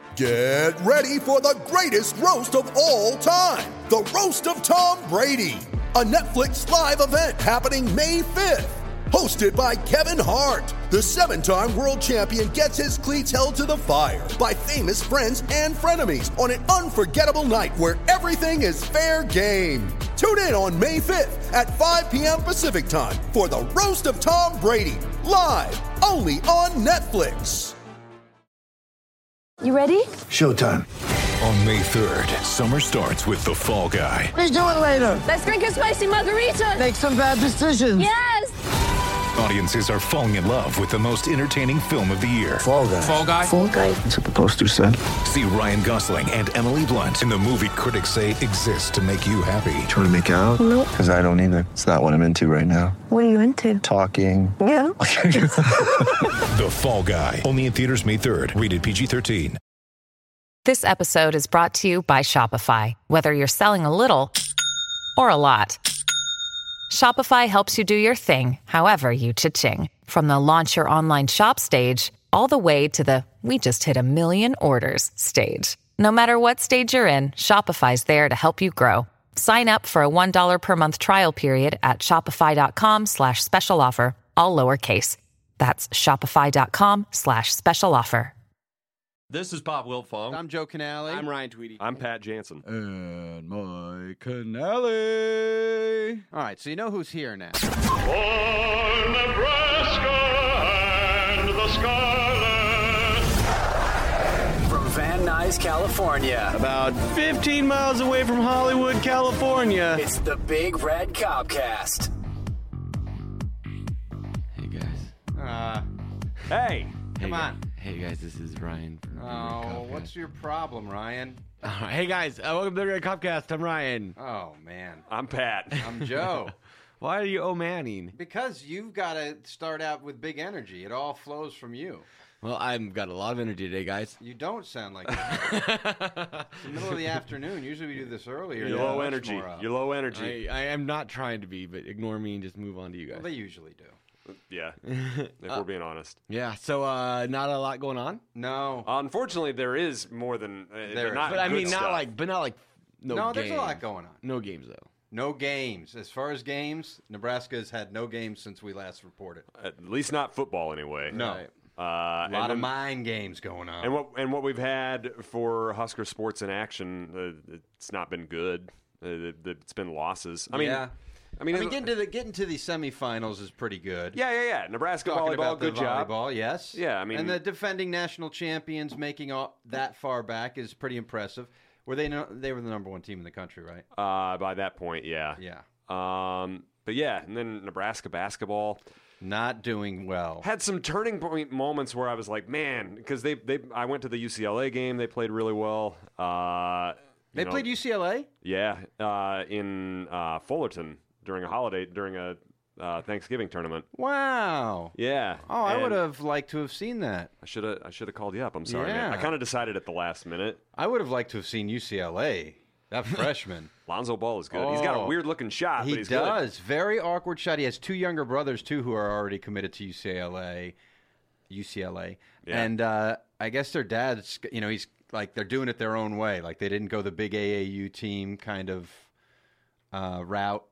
Get ready for the greatest roast of all time, the Roast of Tom Brady, a Netflix live event happening May 5th. Hosted by Kevin Hart, the 7-time world champion gets his cleats held to the fire by famous friends and frenemies on an unforgettable night where everything is fair game. Tune in on May 5th at 5 p.m. Pacific time for the Roast of Tom Brady, live only on Netflix. You ready? Showtime. On May 3rd, summer starts with The Fall Guy. Let's do it later. Let's drink a spicy margarita. Make some bad decisions. Yes! Audiences are falling in love with the most entertaining film of the year. Fall Guy. Fall Guy? Fall guy. That's what the poster said. See Ryan Gosling and Emily Blunt in the movie critics say exists to make you happy. Trying to make it out? Nope. Because I don't either. It's not what I'm into right now. What are you into? Talking. Yeah. The Fall Guy. Only in theaters May 3rd. Rated PG-13. This episode is brought to you by Shopify. Whether you're selling a little or a lot, Shopify helps you do your thing, however you cha-ching. From the launch your online shop stage, all the way to the we just hit 1 million orders stage. No matter what stage you're in, Shopify's there to help you grow. Sign up for a $1 per month trial period at shopify.com/special offer, all lowercase. That's shopify.com/special offer. This is Pop Wiltfong. I'm Joe Canale. I'm Ryan Tweedy. I'm Pat Jansen. And Mike Canale. All right, so you know who's here now. For Nebraska and the Scarlet. From Van Nuys, California. About 15 miles away from Hollywood, California. It's the Big Red Copcast. Hey, guys. Hey. Come on. Hey, guys, this is Ryan from the Big Red Oh, Copcast. what's your problem, Ryan? Hey, guys, welcome to the Red Copcast. I'm Ryan. Oh, man. I'm Pat. I'm Joe. Why are you oh-manning? Because you've got to start out with big energy. It all flows from you. Well, I've got a lot of energy today, guys. You don't sound like that. It's the middle of the afternoon. Usually we do this earlier. You're low energy. You're low energy. I am not trying to be, but ignore me and just move on to you guys. Well, they usually do. Yeah, if we're being honest. Yeah, so not a lot going on? No. Unfortunately, there is more than... There not is. But I good mean, stuff. not like no No, games. there's a lot going on. No games, though. No games. As far as games, Nebraska has had no games since we last reported. At least not football, anyway. No. Right. A lot of mind games going on. And what we've had for Husker sports in action, it's not been good. It's been losses. I mean, getting to the semifinals is pretty good. Yeah. Nebraska Talking volleyball, about good the job. volleyball, yes. Yeah, I mean, and the defending national champions making that far back is pretty impressive. They were the number one team in the country, right? By that point, yeah. Yeah. But yeah, and then Nebraska basketball not doing well. Had some turning point moments where I was like, man, because I went to the UCLA game. They played really well. They played UCLA? Yeah, in Fullerton during a Thanksgiving tournament. Wow. Yeah. Oh, I would have liked to have seen that. I should have called you up. I'm sorry, Yeah. man. I kind of decided at the last minute. I would have liked to have seen UCLA. That freshman. Lonzo Ball is good. He's got a weird-looking shot, but he's good. He does. Very awkward shot. He has two younger brothers, too, who are already committed to UCLA. Yeah. And I guess their dad's, he's like, they're doing it their own way. Like, they didn't go the big AAU team kind of route.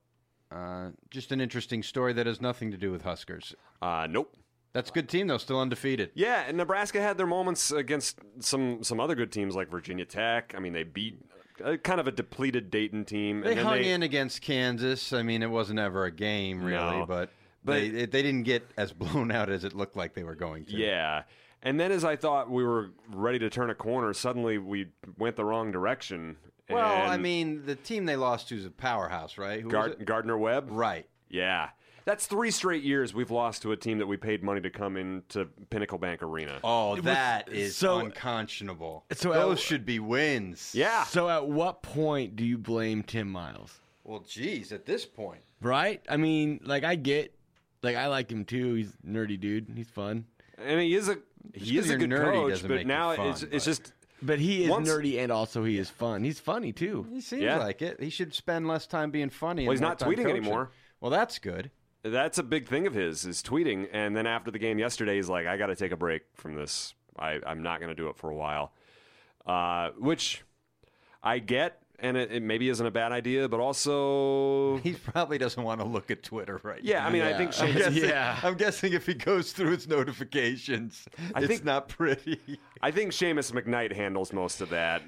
Just an interesting story that has nothing to do with Huskers. Nope. That's a good team, though, still undefeated. Yeah, and Nebraska had their moments against some other good teams like Virginia Tech. I mean, they beat kind of a depleted Dayton team. They hung in against Kansas. I mean, it wasn't ever a game, really, No. but they didn't get as blown out as it looked like they were going to. Yeah. And then as I thought we were ready to turn a corner, suddenly we went the wrong direction. Well, and I mean, the team they lost to is a powerhouse, right? Who was it? Gardner-Webb? Right. Yeah. That's 3 straight years we've lost to a team that we paid money to come into Pinnacle Bank Arena. Oh, that is so unconscionable. So those should be wins. Yeah. So at what point do you blame Tim Miles? Well, geez, at this point. Right? I mean, like, I like him too. He's a nerdy dude. He's fun. And he is a good nerdy coach, doesn't but make now you fun, it's but- just But he is Once- nerdy and also he is fun. He's funny too. He seems Yeah. like it. He should spend less time being funny. Well, and he's more not time tweeting coaching. anymore. Well, that's good. That's a big thing of his, is tweeting. And then after the game yesterday, he's like, I got to take a break from this. I'm not going to do it for a while. which I get. And it maybe isn't a bad idea, but also he probably doesn't want to look at Twitter right now. Yeah, I mean, I think I'm guessing if he goes through its notifications, it's not pretty. I think Seamus McKnight handles most of that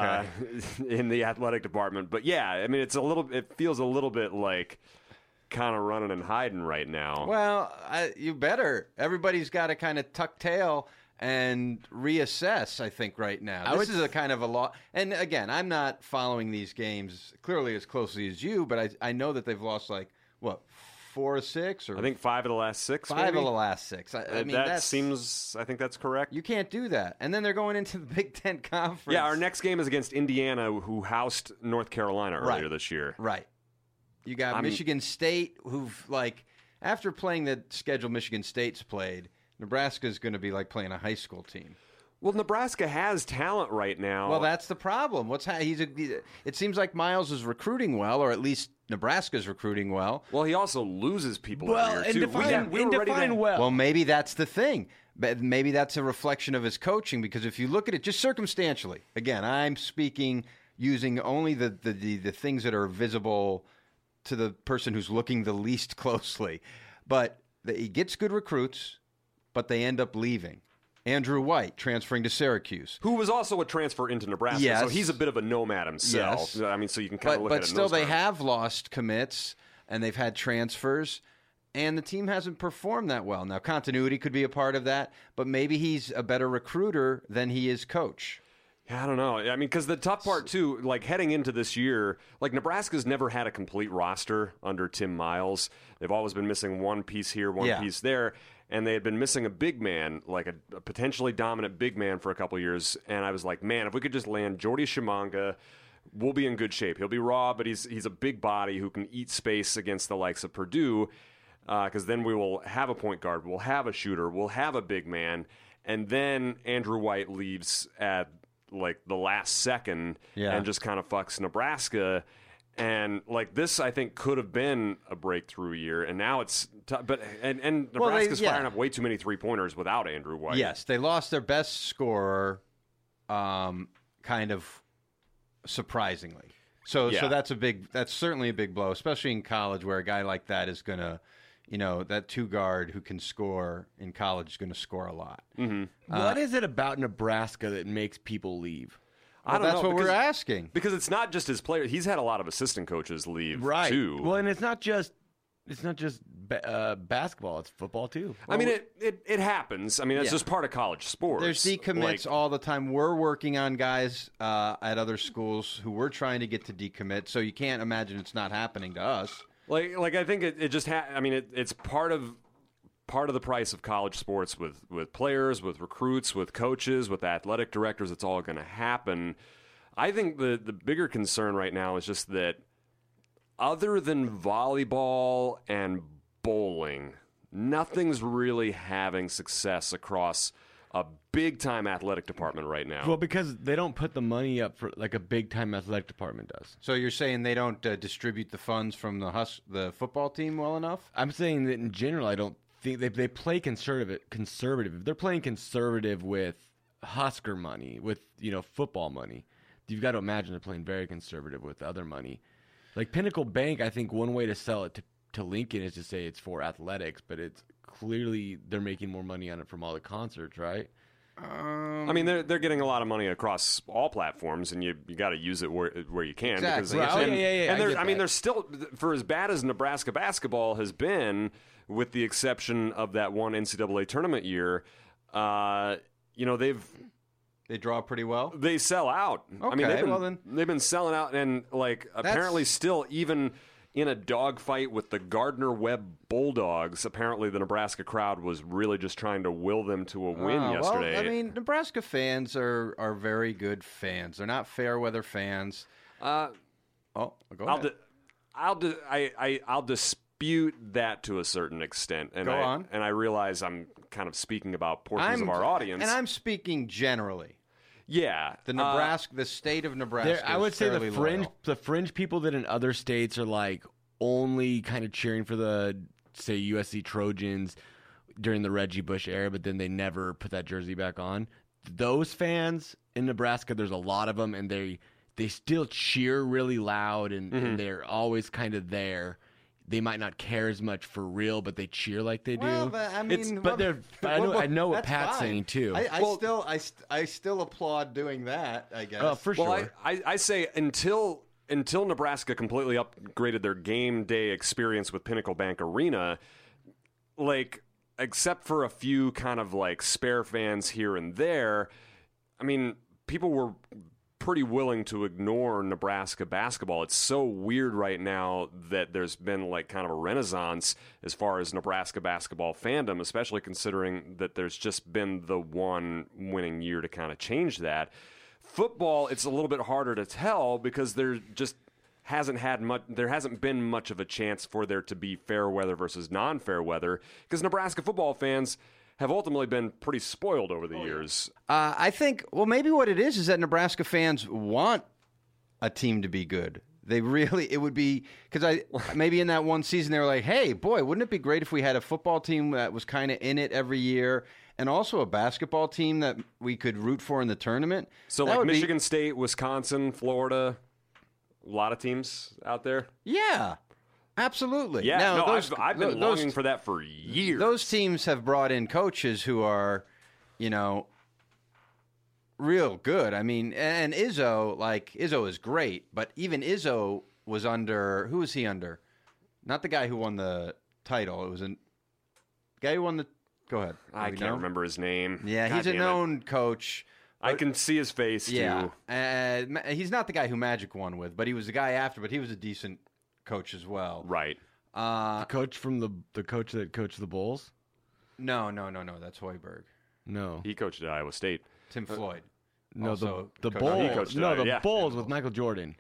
in the athletic department. But yeah, I mean, it feels a little bit like kind of running and hiding right now. Well, you better. Everybody's got to kind of tuck tail and reassess, I think, right now. This is a kind of a law. And again, I'm not following these games clearly as closely as you, but I know that they've lost 4 or 6? Or I think 5 of the last 6. 5 maybe? of the last 6. I mean, I think that's correct. You can't do that. And then they're going into the Big Ten Conference. Yeah, our next game is against Indiana, who housed North Carolina earlier this year. Right. You got Michigan State, who've, after playing the schedule Michigan State's played, Nebraska's going to be like playing a high school team. Well, Nebraska has talent right now. Well, that's the problem. It seems like Miles is recruiting well, or at least Nebraska's recruiting well. Well, he also loses people every year, too. Well, maybe that's the thing. But maybe that's a reflection of his coaching, because if you look at it just circumstantially, again, I'm speaking using only the things that are visible to the person who's looking the least closely. But he gets good recruits, but they end up leaving. Andrew White transferring to Syracuse, who was also a transfer into Nebraska. Yes. So he's a bit of a nomad himself. Yes. I mean, so you can kind of look at it. But still, they have lost commits and they've had transfers, and the team hasn't performed that well. Now, continuity could be a part of that, but maybe he's a better recruiter than he is coach. Yeah, I don't know. I mean, because the tough part, too, heading into this year, Nebraska's never had a complete roster under Tim Miles. They've always been missing one piece here, one piece there. And they had been missing a big man, a potentially dominant big man for a couple years. And I was like, man, if we could just land Jordy Shimanga, we'll be in good shape. He'll be raw, but he's a big body who can eat space against the likes of Purdue, because then we will have a point guard, we'll have a shooter, we'll have a big man. And then Andrew White leaves at the last second and just kind of fucks Nebraska. And this, I think, could have been a breakthrough year, and now it's and Nebraska's firing up way too many 3-pointers without Andrew White. Yes, they lost their best scorer, kind of surprisingly. So that's certainly a big blow, especially in college, where a guy like that is gonna, that 2 guard who can score in college is going to score a lot. Mm-hmm. What is it about Nebraska that makes people leave? Well, that's what we're asking. Because it's not just his players. He's had a lot of assistant coaches leave, too. Well, and it's not just basketball. It's football, too. Well, I mean, it happens. I mean, it's just part of college sports. There's decommits all the time. We're working on guys at other schools who we're trying to get to decommit, so you can't imagine it's not happening to us. I think it just it's part of the price of college sports with players, with recruits, with coaches, with athletic directors. It's all going to happen. I think the bigger concern right now is just that other than volleyball and bowling, nothing's really having success across a big-time athletic department right now. Well, because they don't put the money up for like a big-time athletic department does. So you're saying they don't distribute the funds from the football team well enough? I'm saying that in general, I don't think they play conservative. If they're playing conservative with Husker money, with football money, you've got to imagine they're playing very conservative with other money. Like Pinnacle Bank, I think one way to sell it to Lincoln is to say it's for athletics, but it's clearly they're making more money on it from all the concerts, right? I mean, they're getting a lot of money across all platforms, and you got to use it where you can. Exactly. And there's still, for as bad as Nebraska basketball has been, with the exception of that one NCAA tournament year, they draw pretty well. They sell out. Okay, I mean, they've been selling out, and apparently still even in a dogfight with the Gardner-Webb Bulldogs, apparently the Nebraska crowd was really just trying to will them to a win yesterday. Well, I mean, Nebraska fans are very good fans. They're not fair weather fans. Go ahead. I'll dispute that to a certain extent. And Go on. And I realize I'm kind of speaking about portions of our audience. And I'm speaking generally. Yeah, the state of Nebraska. I would say the fringe people that in other states are only kind of cheering for the USC Trojans during the Reggie Bush era, but then they never put that jersey back on. those fans in Nebraska, there's a lot of them, and they still cheer really loud, and they're always kind of there. They might not care as much for real, but they cheer like they do. Well, but, I mean, I know what that's Pat's fine. saying too. I still applaud doing that, I guess. For sure. Well, I say until Nebraska completely upgraded their game day experience with Pinnacle Bank Arena, like, except for a few kind of like spare fans here and there, I mean, people were pretty willing to ignore Nebraska basketball. It's so weird right now that there's been like kind of a renaissance as far as Nebraska basketball fandom, especially considering that there's just been the one winning year to kind of change that. Football, it's a little bit harder to tell because there just hasn't been much of a chance for there to be fair weather versus non-fair weather because Nebraska football fans have ultimately been pretty spoiled over the years. I think, well, maybe what it is that Nebraska fans want a team to be good. It would be, because maybe in that one season they were like, hey, boy, wouldn't it be great if we had a football team that was kind of in it every year and also a basketball team that we could root for in the tournament? So like Michigan State, Wisconsin, Florida, a lot of teams out there? Yeah. Absolutely. Yeah, now, I've been longing for that for years. Those teams have brought in coaches who are, real good. I mean, and Izzo is great, but even Izzo was under, who was he under? Not the guy who won the title. It was a guy who won the, go ahead. I can't remember his name. Yeah, God he's a known coach. I can see his face, too. Yeah, he's not the guy who Magic won with, but he was the guy after, but he was a decent coach as well. Right. The coach from the coach that coached the Bulls? No. That's Hoiberg. No. He coached at Iowa State. Tim Floyd. No, the Bulls. Bulls with Michael Jordan.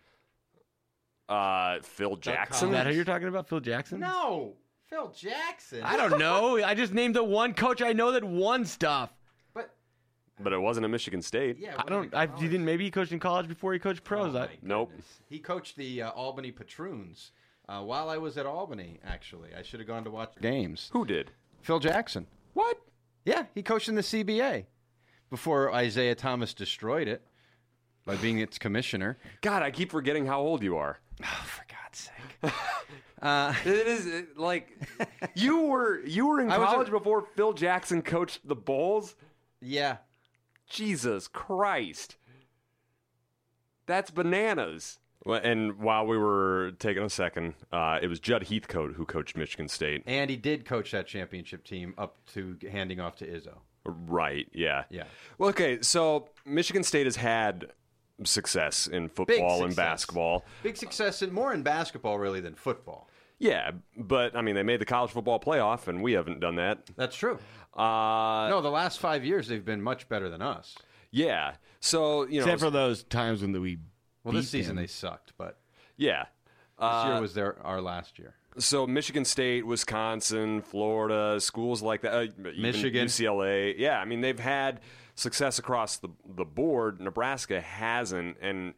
Phil Jackson? Is that who you're talking about, Phil Jackson? No. Phil Jackson. I don't know. I just named the one coach I know that won stuff. But it wasn't at Michigan State. Yeah, he didn't. Maybe he coached in college before he coached pros. Nope. He coached the Albany Patroons while I was at Albany. Actually, I should have gone to watch games. Who did? Phil Jackson. What? Yeah, he coached in the CBA before Isaiah Thomas destroyed it by being its commissioner. God, I keep forgetting how old you are. Oh, for God's sake! It is like you were in college before Phil Jackson coached the Bulls. Yeah. Jesus Christ. That's bananas. And while we were taking a second, it was Judd Heathcote who coached Michigan State. And he did coach that championship team up to handing off to Izzo. Right, yeah. Yeah. Well, okay, so Michigan State has had success in football and basketball. Big success, more in basketball, really, than football. Yeah, but, I mean, they made the college football playoff, and we haven't done that. That's true. No, the last 5 years they've been much better than us. Yeah. So, except for those times when this season they sucked, but yeah. This year was our last year. So Michigan State, Wisconsin, Florida, schools like that, Michigan, UCLA. Yeah, I mean, they've had success across the board. Nebraska hasn't, and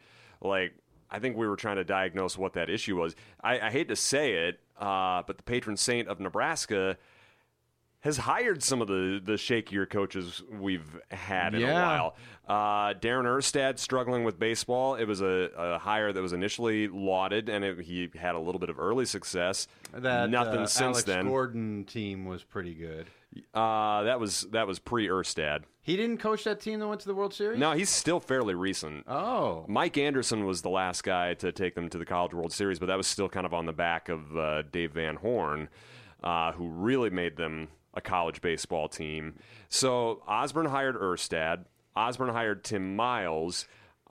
I think we were trying to diagnose what that issue was. I hate to say it, but the patron saint of Nebraska has hired some of the shakier coaches we've had in a while. Darren Erstad struggling with baseball. It was a hire that was initially lauded, and he had a little bit of early success. Nothing since Alex then. Gordon team was pretty good. That was pre-Erstad. He didn't coach that team that went to the World Series? No, he's still fairly recent. Oh. Mike Anderson was the last guy to take them to the College World Series, but that was still kind of on the back of Dave Van Horn, who really made them a college baseball team. So Osborne hired Erstad. Osborne hired Tim Miles.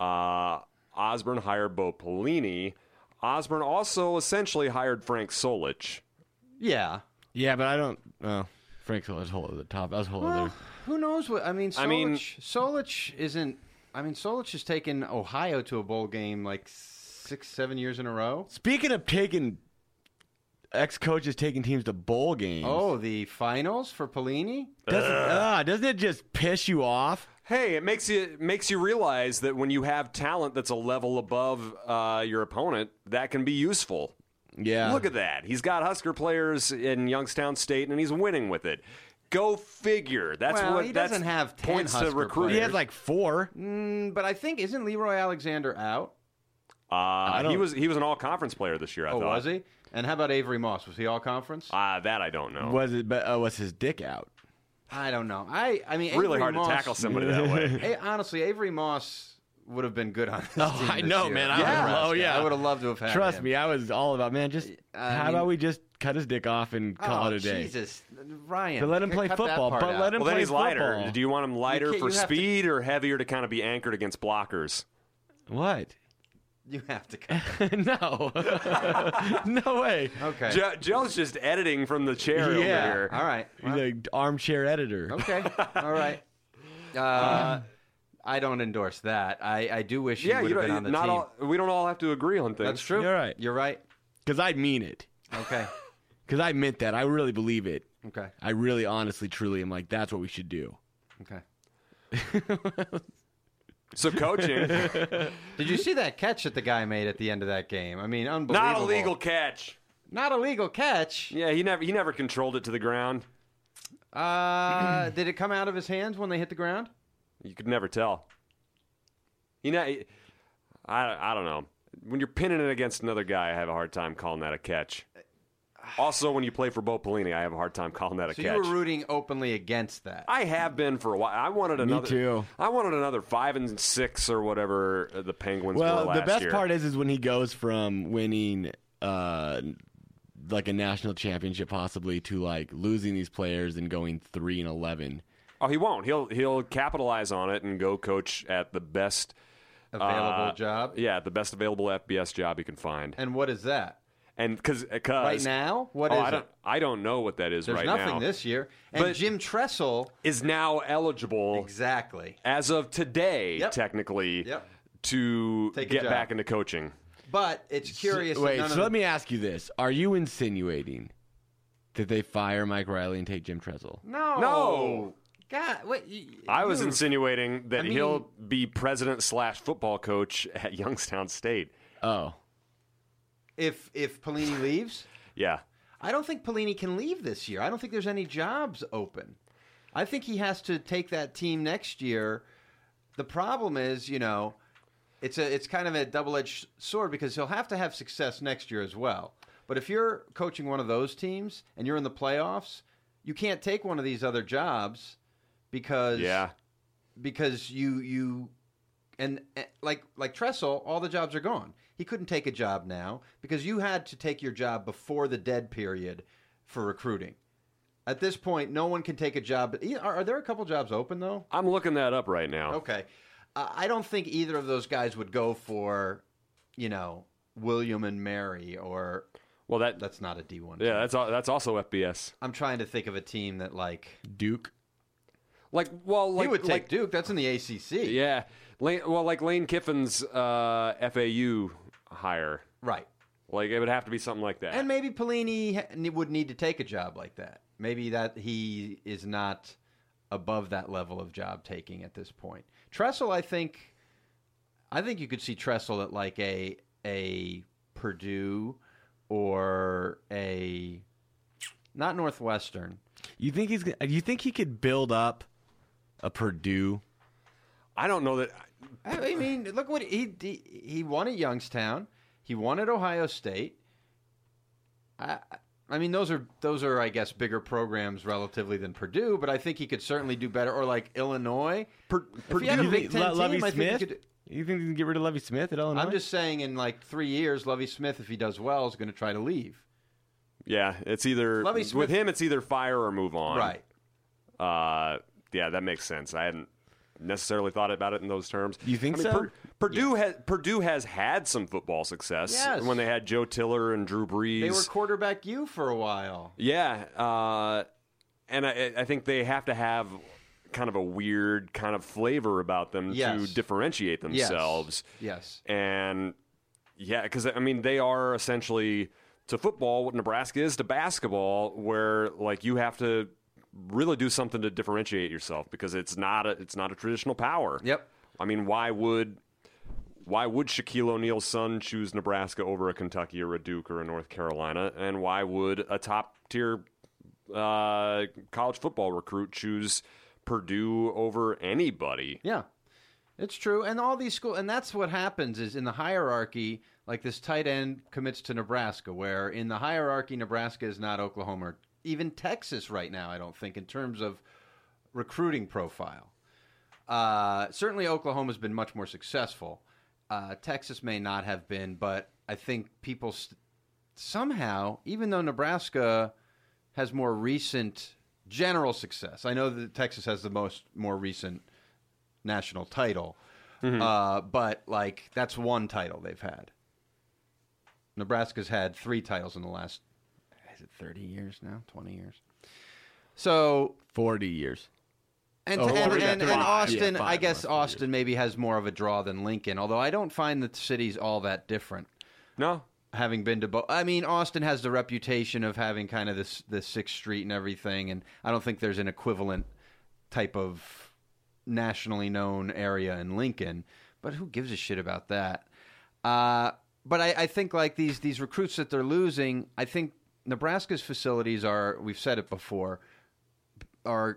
Osborne hired Bo Pelini. Osborne also essentially hired Frank Solich. Yeah. Yeah, but I don't... Frank Solich hold at the top. That was a whole other... Who knows what... Solich isn't... Solich has taken Ohio to a bowl game 6-7 years in a row. Speaking of taking... Ex-coaches taking teams to bowl games. Oh, the finals for Pelini? Doesn't it just piss you off? Hey, it makes you realize that when you have talent that's a level above your opponent, that can be useful. Yeah. Look at that. He's got Husker players in Youngstown State, and he's winning with it. Go figure. That's what he that's doesn't have 10 points to Husker recruit. players. He has like 4. But I think isn't Leroy Alexander out? He was an all-conference player this year. I thought. Was he? And how about Avery Moss? Was he all conference? That I don't know. Was it? But was his dick out? I don't know. I mean, really Avery hard Moss, to tackle somebody that way. Honestly, Avery Moss would have been good on this team. I this know, year. man. I I would have loved to have had Trust him. me, I was all about, man. Just how about we just cut his dick off and call it a day? Jesus, Ryan. But let him play cut that football. part But out. let him Well, then play he's football. lighter. Do you want him lighter You for have to- speed or heavier to kind of be anchored against blockers? What? You have to cut. No. No way. Okay. Joe's just editing from the chair over here. All right. He's an armchair editor. Okay. All right. I don't endorse that. I do wish he would have been on the team. We don't all have to agree on things. That's true. You're right. You're right. Because I mean it. Okay. Because I meant that. I really believe it. Okay. I really, honestly, truly am like, that's what we should do. Okay. So coaching. Did you see that catch that the guy made at the end of that game? I mean, unbelievable. Not a legal catch. Not a legal catch. Yeah, he never controlled it to the ground. Did it come out of his hands when they hit the ground? You could never tell. I don't know. When you're pinning it against another guy, I have a hard time calling that a catch. Also, when you play for Bo Pelini, I have a hard time calling that a catch. So you were rooting openly against that. I have been for a while. I wanted another. Me too. I wanted another 5 and 6 or whatever the Penguins were Well, last the best year. part is when he goes from winning like a national championship possibly to like losing these players and going 3-11. Oh, he won't. He'll capitalize on it and go coach at the best Available job? Yeah, the best available FBS job he can find. And what is that? And because right now, what is it? I don't know what that is There's right now. There's nothing this year. And But Jim Tressel is now eligible exactly as of today, Yep. technically, Yep. to Take a get job. back into coaching. But it's curious. Wait, that so let me ask you this: are you insinuating that they fire Mike Riley and take Jim Tressel? No. God, what? I was insinuating that I mean- he'll be president / football coach at Youngstown State. Oh, If Pelini leaves, Yeah. I don't think Pelini can leave this year. I don't think there's any jobs open. I think he has to take that team next year. The problem is, it's kind of a double-edged sword because he'll have to have success next year as well. But if you're coaching one of those teams and you're in the playoffs, you can't take one of these other jobs because you and like Tressel, all the jobs are gone. He couldn't take a job now because you had to take your job before the dead period for recruiting. At this point, no one can take a job. Are there a couple jobs open, though? I'm looking that up right now. Okay. I don't think either of those guys would go for, William and Mary or... Well, that's not a D1 Yeah, team. that's also FBS. I'm trying to think of a team that, Duke. he would take Duke. That's in the ACC. Yeah. Lane Kiffin's FAU hire. Right. Like, it would have to be something like that. And maybe Pelini would need to take a job like that. Maybe that he is not above that level of job taking at this point. Tressel, I think you could see Tressel at like a Purdue or not Northwestern. You think he could build up a Purdue? I don't know that. I mean, look what he won at Youngstown. He won at Ohio State. I mean, those are I guess bigger programs relatively than Purdue, but I think he could certainly do better. Or like Illinois. If he had a Big Ten Lovie team, I think Smith? he could. You think you can get rid of Lovie Smith at Illinois? I'm just saying, in like 3 years, Lovie Smith, if he does well, is going to try to leave. Yeah, it's either Lovie Smith- with him. It's either fire or move on. Right. Yeah, that makes sense. I hadn't necessarily thought about it in those terms. You think so? Purdue has had some football success Yes. when they had Joe Tiller and Drew Brees. They were quarterback U for a while. Yeah, and I think they have to have kind of a weird kind of flavor about them Yes. to differentiate themselves. Yes. And yeah, because I mean they are essentially to football what Nebraska is to basketball, where like you have to really do something to differentiate yourself because it's not a traditional power. Yep. I mean, why would Shaquille O'Neal's son choose Nebraska over a Kentucky or a Duke or a North Carolina, and why would a top tier college football recruit choose Purdue over anybody. Yeah, it's true. And all these schools, and that's what happens is in the hierarchy, like this tight end commits to Nebraska, where in the hierarchy, Nebraska is not Oklahoma or even Texas right now, I don't think, in terms of recruiting profile. Certainly Oklahoma's been much more successful. Texas may not have been, but I think people somehow, even though Nebraska has more recent general success, I know that Texas has the more recent national title, but like that's one title they've had. Nebraska's had 3 titles in the last, is it 30 years now, 20 years? So 40 years. And Austin, I guess Austin maybe has more of a draw than Lincoln, although I don't find the cities all that different. No. Having been to both. I mean, Austin has the reputation of having kind of this 6th Street and everything, and I don't think there's an equivalent type of nationally known area in Lincoln, but who gives a shit about that? But I think like these recruits that they're losing, I think Nebraska's facilities are, we've said it before, are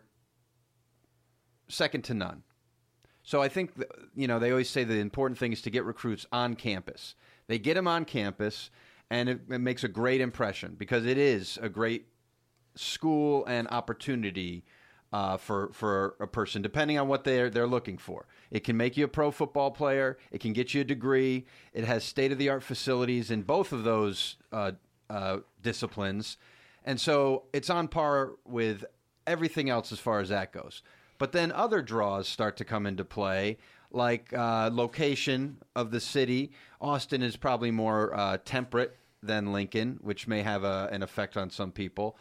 second to none. So I think, they always say the important thing is to get recruits on campus. They get them on campus, and it makes a great impression because it is a great school and opportunity for a person, depending on what they're looking for. It can make you a pro football player. It can get you a degree. It has state-of-the-art facilities in both of those disciplines. And so it's on par with everything else as far as that goes. But then other draws start to come into play, like location of the city. Austin is probably more temperate than Lincoln, which may have an effect on some people.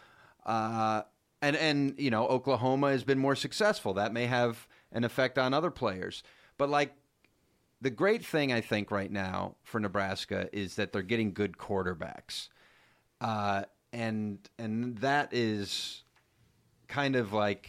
And Oklahoma has been more successful. That may have an effect on other players. But like the great thing I think right now for Nebraska is that they're getting good quarterbacks, and that is kind of like,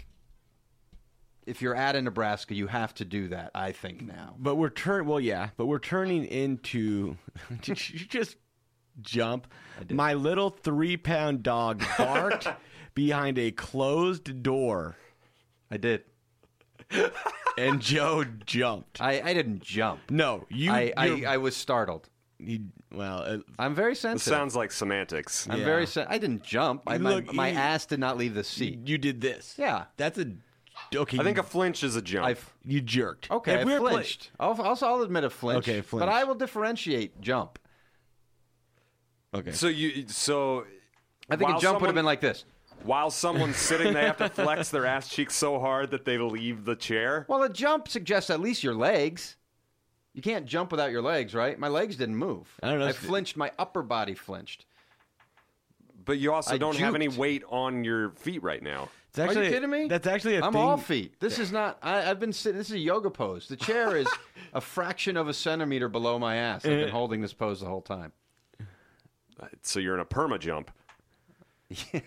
if you're at Nebraska, you have to do that, I think, now. But we're turning into did you just jump? My little 3-pound dog barked behind a closed door. I did. And Joe jumped. I didn't jump. No, I was startled. I'm very sensitive. This sounds like semantics. I'm very I didn't jump. My ass did not leave the seat. You did this. Yeah. That's a... Okay, I think a flinch is a jump. You jerked. Okay, I flinched. I'll admit a flinch. Okay, flinch. But I will differentiate jump. Okay. So I think a jump would have been like this. While someone's sitting, they have to flex their ass cheeks so hard that they leave the chair? Well, a jump suggests at least your legs. You can't jump without your legs, right? My legs didn't move. I don't know. I flinched. My upper body flinched. But you also don't have any weight on your feet right now. Are you kidding me? That's actually I'm all feet. This is not. I've been sitting. This is a yoga pose. The chair is a fraction of a centimeter below my ass. I've been holding this pose the whole time. So you're in a perma jump. Yes.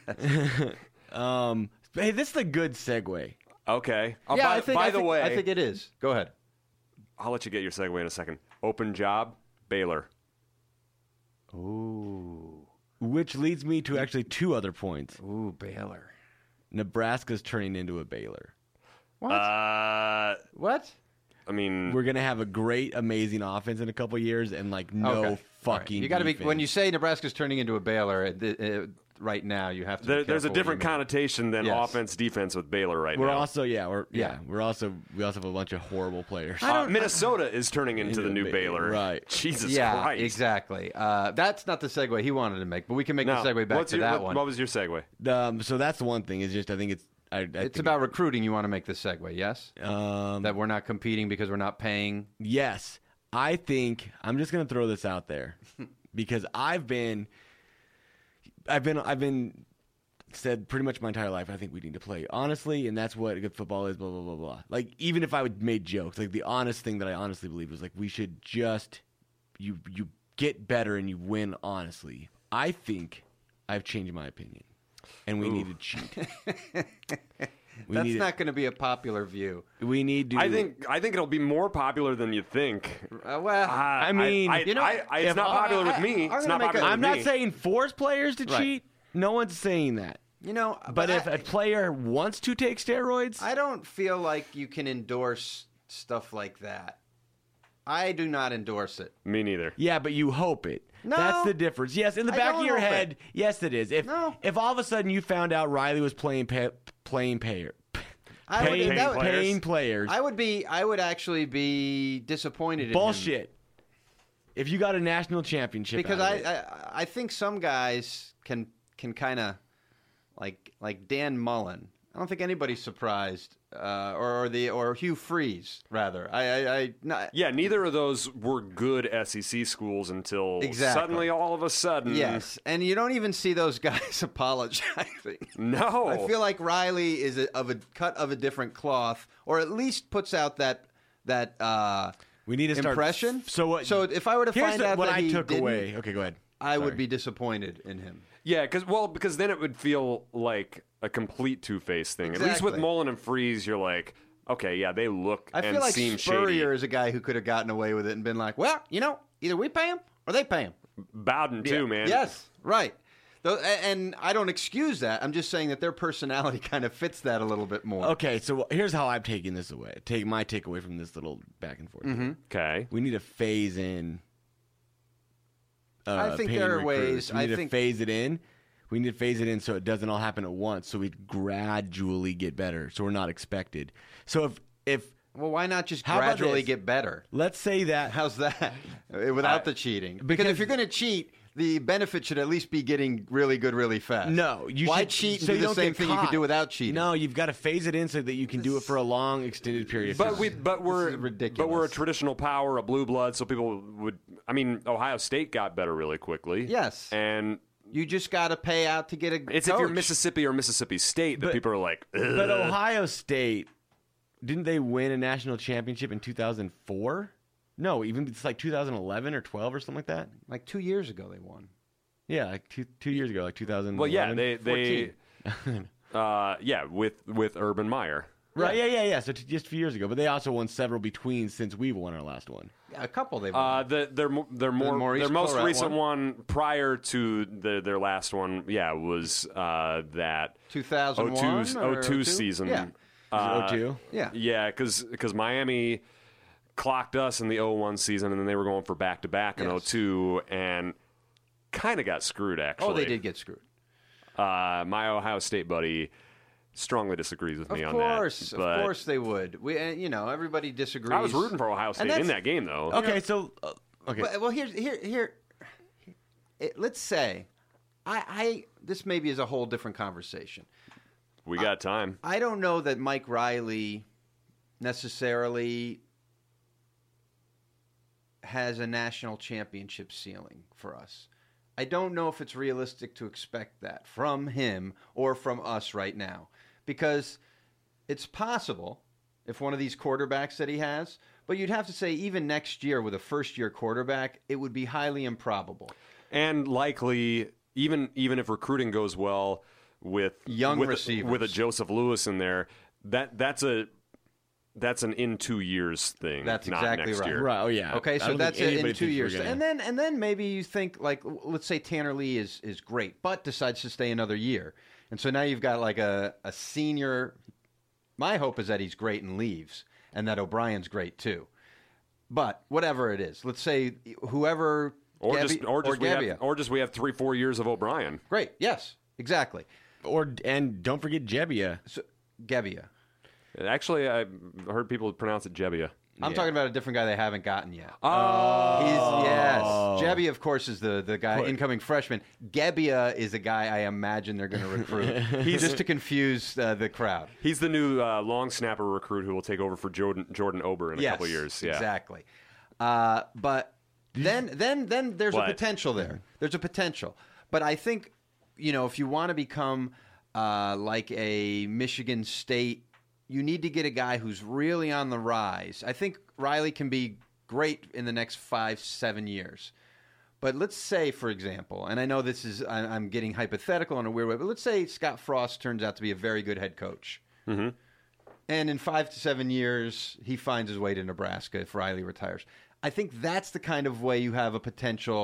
Hey, this is a good segue. Okay. By the way, I think it is. Go ahead. I'll let you get your segue in a second. Open job, Baylor. Ooh. Which leads me to actually 2 other points. Ooh, Baylor. Nebraska's turning into a Baylor. What? What? I mean, we're gonna have a great, amazing offense in a couple years, and fucking. Right. You got to be when you say Nebraska's turning into a Baylor. Right now, you have to. There's a different connotation than offense defense with Baylor right now. We also have a bunch of horrible players. Minnesota is turning into the new Baylor. Right? Jesus Yeah, Christ. exactly. That's not the segue he wanted to make, but we can make the segue back to that one. What was your segue? So that's the one thing. Is just I think it's. It's about recruiting. You want to make this segue, yes? That we're not competing because we're not paying. Yes, I think I'm just going to throw this out there because I've been said pretty much my entire life. I think we need to play honestly, and that's what good football is. Blah blah blah blah. Like even if I would made jokes, like the honest thing that I honestly believe was like we should just you get better and you win honestly. I think I've changed my opinion. And we need to cheat. That's not going to be a popular view. We need to. I think it'll be more popular than you think. I mean, it's not popular with me. It's not popular with me. I'm not saying force players to cheat. No one's saying that. But if a player wants to take steroids, I don't feel like you can endorse stuff like that. I do not endorse it. Me neither. Yeah, but you hope it. No. That's the difference. Yes, in the back of your head, yes, it is. If all of a sudden you found out Riley was paying players, I would actually be disappointed in him. Bullshit. If you got a national championship, because I think some guys can kind of like Dan Mullen. I don't think anybody's surprised, or Hugh Freeze rather. Neither of those were good SEC schools until suddenly, all of a sudden. Yes, and you don't even see those guys apologizing. No, I feel like Riley is of a cut of a different cloth, or at least puts out that we need to start impression. So if I were to find out what that I he took didn't, away, okay, go ahead. I would be disappointed in him. Yeah, because then it would feel like a complete two-faced thing. Exactly. At least with Mullen and Freeze, you're like, okay, yeah, they look I and feel like seem Spurrier shady. is a guy who could have gotten away with it and been like, well, either we pay him or they pay him. Bowden too, man. Yes, right. And I don't excuse that. I'm just saying that their personality kind of fits that a little bit more. Okay, so here's how I'm taking this away. Take my takeaway from this little back and forth. Mm-hmm. Okay, we need to phase in. I think there are ways. We need to phase it in. We need to phase it in so it doesn't all happen at once. So we gradually get better. So we're not expected. So if well, why not just gradually get better? Let's say that. How's that? Without the cheating. Because if you're going to cheat, the benefit should at least be getting really good really fast. No, why cheat and do the same thing you could do without cheating? No, you've got to phase it in so that you can do it for a long, extended period of time. But we're ridiculous. But we're a traditional power, a blue blood, so people would. I mean, Ohio State got better really quickly. Yes, and you just got to pay out to get a. It's coach. if you're Mississippi or Mississippi State that people are like. Ugh. But Ohio State, didn't they win a national championship in 2004? No, even it's like 2011 or 12 or something like that. Like 2 years ago, they won. Yeah, like two years ago, like 2011. Well, yeah, they with Urban Meyer. Right, yeah. So just a few years ago, but they also won several between since we won our last one. Yeah, a couple they've won. Their most recent one prior to their last one, was that 2001 02 season. Yeah, 02. Yeah, because Miami clocked us in the 01 season, and then they were going for back-to-back in 02, and kind of got screwed, actually. Oh, they did get screwed. My Ohio State buddy strongly disagrees with me on that. Of course they would. We, everybody disagrees. I was rooting for Ohio State in that game, though. Okay, Well, here. Let's say, this maybe is a whole different conversation. We got time. I don't know that Mike Riley necessarily has a national championship ceiling for us. I don't know if it's realistic to expect that from him or from us right now, because it's possible if one of these quarterbacks that he has, but you'd have to say even next year with a first-year quarterback, it would be highly improbable. And likely, even if recruiting goes well with young receivers, with a Joseph Lewis in there, that's an in 2 years thing. That's not exactly next right. year. Right. Oh yeah. Okay, so that's it in 2 years, and then maybe you think like, let's say Tanner Lee is great, but decides to stay another year, and so now you've got like a senior. My hope is that he's great and leaves, and that O'Brien's great too. But whatever it is, let's say whoever we have 3-4 years of O'Brien. Great. Yes. Exactly. And don't forget Gebbia. Gebbia. Actually, I heard people pronounce it Gebbia. I'm talking about a different guy they haven't gotten yet. Oh. Yes. Gebbia, of course, is the guy, incoming freshman. Gebbia is a guy I imagine they're going to recruit. He's just to confuse the crowd. He's the new long snapper recruit who will take over for Jordan Ober in a couple years. Yeah. Exactly. But then there's a potential there. There's a potential. But I think, if you want to become like a Michigan State, you need to get a guy who's really on the rise. I think Riley can be great in the next 5-7 years. But let's say, for example, and I know this is, I'm getting hypothetical in a weird way, but let's say Scott Frost turns out to be a very good head coach. Mm-hmm. And in 5 to 7 years, he finds his way to Nebraska if Riley retires. I think that's the kind of way you have a potential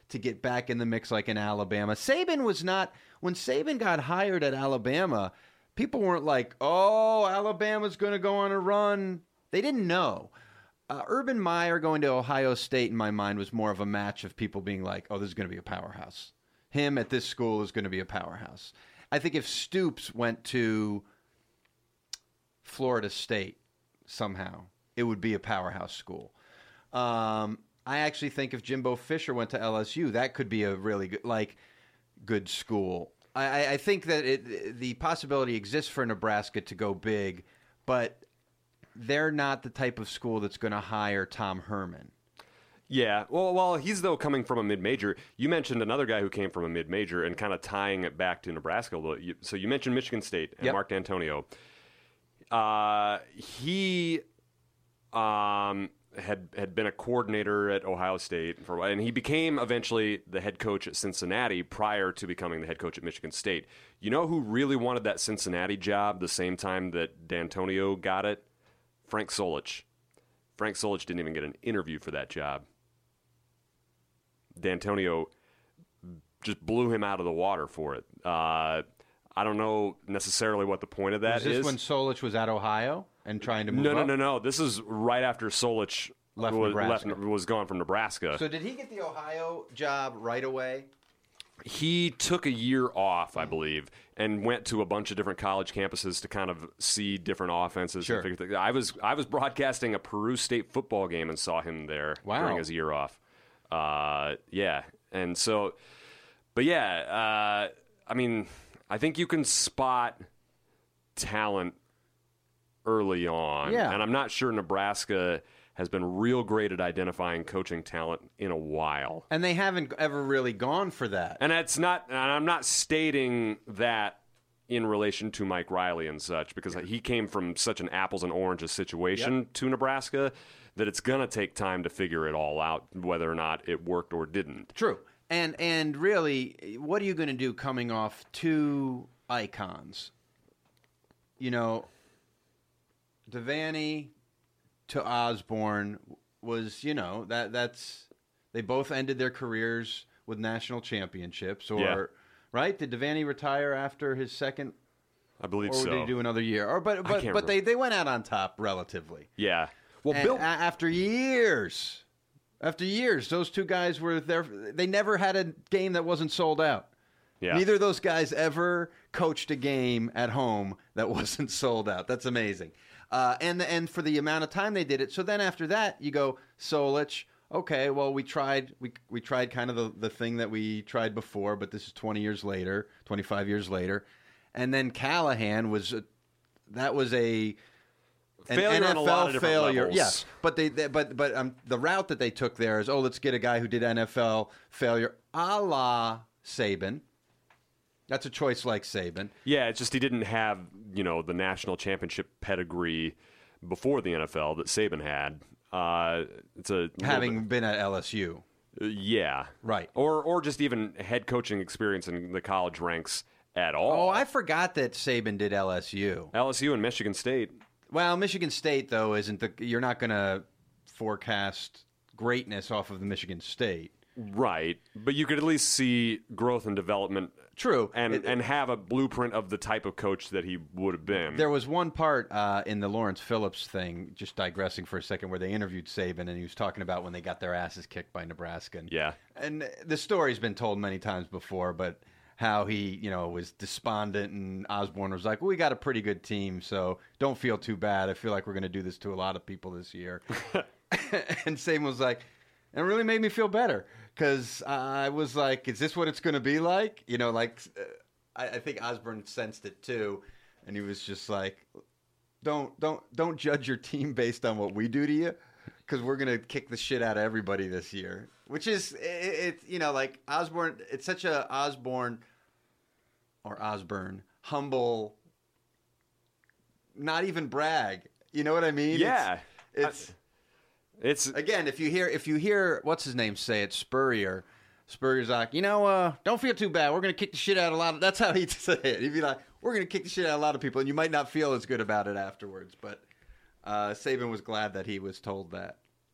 to get back in the mix like in Alabama. Saban was not – when Saban got hired at Alabama, people weren't like, oh, Alabama's going to go on a run. They didn't know. Urban Meyer going to Ohio State, in my mind, was more of a match of people being like, oh, this is going to be a powerhouse. Him at this school is going to be a powerhouse. I think if Stoops went to Florida State somehow, it would be a powerhouse school. I actually think if Jimbo Fisher went to LSU, that could be a really good school. I think that the possibility exists for Nebraska to go big, but they're not the type of school that's going to hire Tom Herman. Yeah, well, he's, though, coming from a mid-major. You mentioned another guy who came from a mid-major and kind of tying it back to Nebraska. So you mentioned Michigan State and Mark D'Antonio. He had been a coordinator at Ohio State for a while, and he became eventually the head coach at Cincinnati prior to becoming the head coach at Michigan State. You know who really wanted that Cincinnati job the same time that D'Antonio got it? Frank Solich. Frank Solich didn't even get an interview for that job. D'Antonio just blew him out of the water for it. I don't know necessarily what the point of that is. Was this when Solich was at Ohio and trying to move up? No. This is right after Solich was gone from Nebraska. So did he get the Ohio job right away? He took a year off, I believe, and went to a bunch of different college campuses to kind of see different offenses. Sure. I was broadcasting a Peru State football game and saw him there during his year off. Yeah, and so, but yeah, I mean, I think you can spot talent early on, and I'm not sure Nebraska has been real great at identifying coaching talent in a while. And they haven't ever really gone for that. And I'm not stating that in relation to Mike Riley and such, because he came from such an apples and oranges situation to Nebraska that it's going to take time to figure it all out, whether or not it worked or didn't. True. And really, what are you going to do coming off two icons? You know, Devaney to Osborne was, that's they both ended their careers with national championships, right? Did Devaney retire after his second? I believe so. Or did he do another year? But they went out on top relatively. Yeah. Well, Bill, after years, those two guys were there. They never had a game that wasn't sold out. Yeah. Neither of those guys ever coached a game at home that wasn't sold out. That's amazing. And for the amount of time they did it. So then after that, you go, Solich, okay, well, we tried kind of the thing that we tried before, but this is 25 years later. And then Callahan was an failure NFL on a lot of different failure. levels. Yes, but the route that they took there is, let's get a guy who did NFL failure, a la Saban. That's a choice like Saban. Yeah, it's just he didn't have, the national championship pedigree before the NFL that Saban had. Having been at LSU. Yeah. Right. Or just even head coaching experience in the college ranks at all. Oh, I forgot that Saban did LSU. LSU and Michigan State. Well, Michigan State, though, you're not going to forecast greatness off of the Michigan State. Right, but you could at least see growth and development. True. And have a blueprint of the type of coach that he would have been. There was one part in the Lawrence Phillips thing, just digressing for a second, where they interviewed Saban, and he was talking about when they got their asses kicked by Nebraska. And the story's been told many times before, but how he, was despondent, and Osborne was like, well, we got a pretty good team, so don't feel too bad. I feel like we're going to do this to a lot of people this year. And Saban was like, it really made me feel better, because I was like, is this what it's going to be like? I think Osborne sensed it too, and he was just like, don't judge your team based on what we do to you, because we're going to kick the shit out of everybody this year. Which is, like Osborne, it's such a Osborne, humble, not even brag. You know what I mean? Yeah. It's again, if you hear what's his name say it, Spurrier. Spurrier's like, don't feel too bad. We're gonna kick the shit out of a lot of. That's how he'd say it. He'd be like, we're gonna kick the shit out of a lot of people, and you might not feel as good about it afterwards. But Saban was glad that he was told that.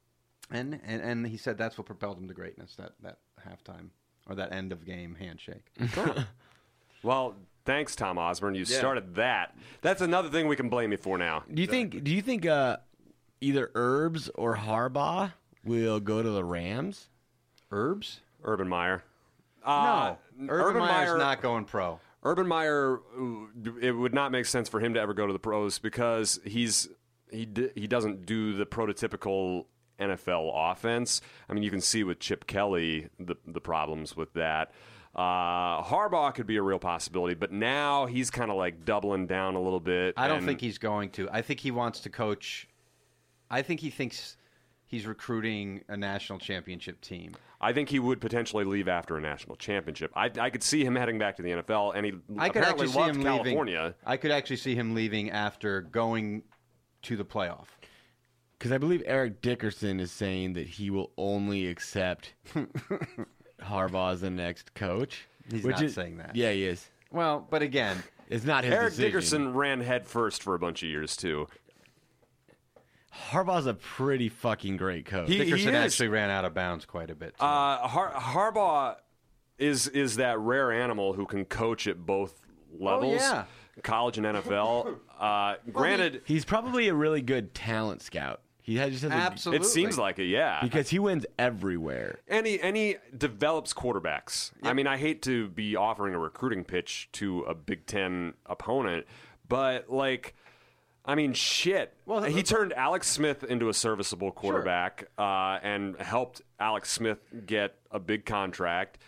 And he said that's what propelled him to greatness, that halftime or that end of game handshake. Well, thanks, Tom Osborne. You started that. That's another thing we can blame you for now. Do you think either Herbs or Harbaugh will go to the Rams? Herbs? Urban Meyer. No. Urban Meyer's not going pro. Urban Meyer, it would not make sense for him to ever go to the pros because he doesn't do the prototypical NFL offense. I mean, you can see with Chip Kelly the problems with that. Harbaugh could be a real possibility, but now he's kind of like doubling down a little bit. I don't think he's going to. I think he wants to coach. I think he thinks he's recruiting a national championship team. I think he would potentially leave after a national championship. I could see him heading back to the NFL, and he apparently loved California. I could actually see him leaving after going to the playoff. Because I believe Eric Dickerson is saying that he will only accept Harbaugh as the next coach. He's not saying that. Yeah, he is. Well, but again, it's not his Eric decision. Dickerson ran head first for a bunch of years, too. Harbaugh's a pretty fucking great coach. Dickerson actually ran out of bounds quite a bit. Harbaugh is that rare animal who can coach at both levels, college and NFL. Granted, he's probably a really good talent scout. He just has absolutely. It seems like it, yeah. Because he wins everywhere. And he develops quarterbacks. Yep. I mean, I hate to be offering a recruiting pitch to a Big Ten opponent, but like, I mean, shit. Well, he turned Alex Smith into a serviceable quarterback and helped Alex Smith get a big contract.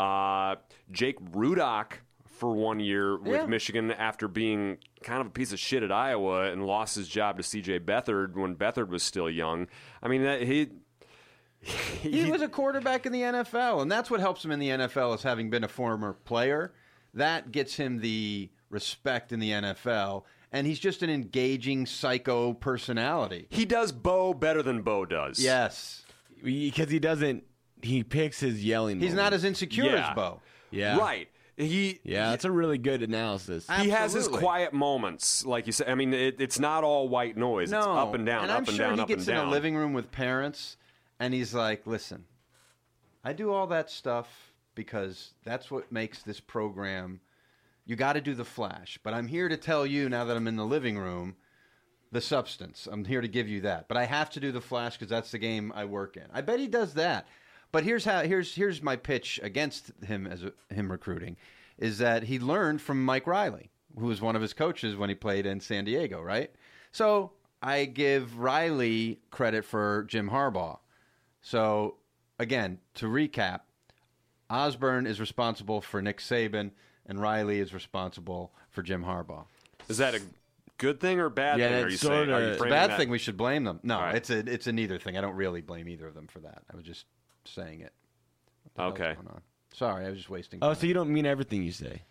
Jake Rudock for 1 year with Michigan after being kind of a piece of shit at Iowa and lost his job to C.J. Beathard when Beathard was still young. I mean, he was a quarterback in the NFL, and that's what helps him in the NFL is having been a former player. That gets him the respect in the NFL, and he's just an engaging psycho personality. He does Bo better than Bo does. Yes. Because he picks his yelling He's moments. not as insecure as Bo. Yeah. Right. That's a really good analysis. He has his quiet moments, like you said. I mean, it's not all white noise. No. It's up and down, and up I'm and sure down, he up gets and down. in a living room with parents, and he's like, listen, I do all that stuff because that's what makes this program. You got to do the flash. But I'm here to tell you, now that I'm in the living room, the substance. I'm here to give you that. But I have to do the flash because that's the game I work in. I bet he does that. But here's my pitch against him him recruiting, is that he learned from Mike Riley, who was one of his coaches when he played in San Diego, right? So I give Riley credit for Jim Harbaugh. So again, to recap, Osborne is responsible for Nick Saban, and Riley is responsible for Jim Harbaugh. Is that a good thing or bad thing? Are you saying? It's a bad thing. We should blame them. No, right. It's a neither thing. I don't really blame either of them for that. I was just saying it. Okay. Sorry, I was just wasting time. Oh, so you don't mean everything you say?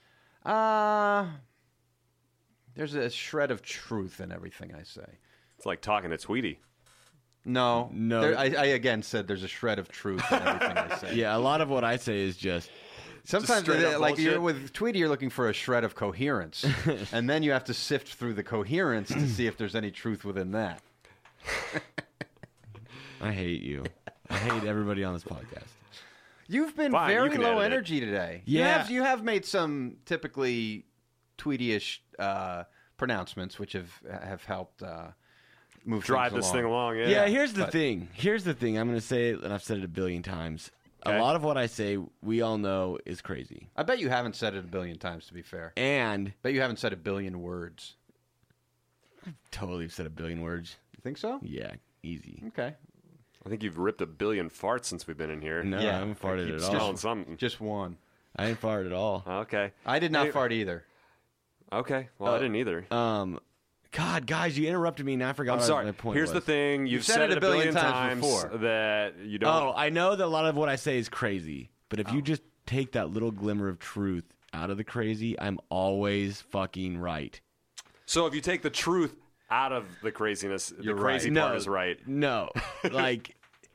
There's a shred of truth in everything I say. It's like talking to Tweety. No. I again said there's a shred of truth in everything I say. Yeah, a lot of what I say is just... Sometimes, like you're with Tweety, you're looking for a shred of coherence, and then you have to sift through the coherence to see if there's any truth within that. I hate you. I hate everybody on this podcast. You've been very low energy today. Yeah. You have made some typically Tweety-ish pronouncements, which have helped move drive this thing along. Yeah. Here's the thing. I'm going to say it, and I've said it a billion times. Okay. A lot of what I say, we all know is crazy. I bet you haven't said it a billion times, to be fair. And bet you haven't said a billion words. I've totally said a billion words. You think so? Yeah, easy. Okay. I think you've ripped a billion farts since we've been in here. No, I haven't farted at all. Just one. I didn't fart at all. Okay. I did not fart either. Okay. Well, I didn't either. God, guys, you interrupted me and I forgot what my point was. Here's the thing. You've said it a billion times before. That you don't... Oh, I know that a lot of what I say is crazy. But if you just take that little glimmer of truth out of the crazy, I'm always fucking right. So if you take the truth out of the craziness, the crazy part is right. No. Like,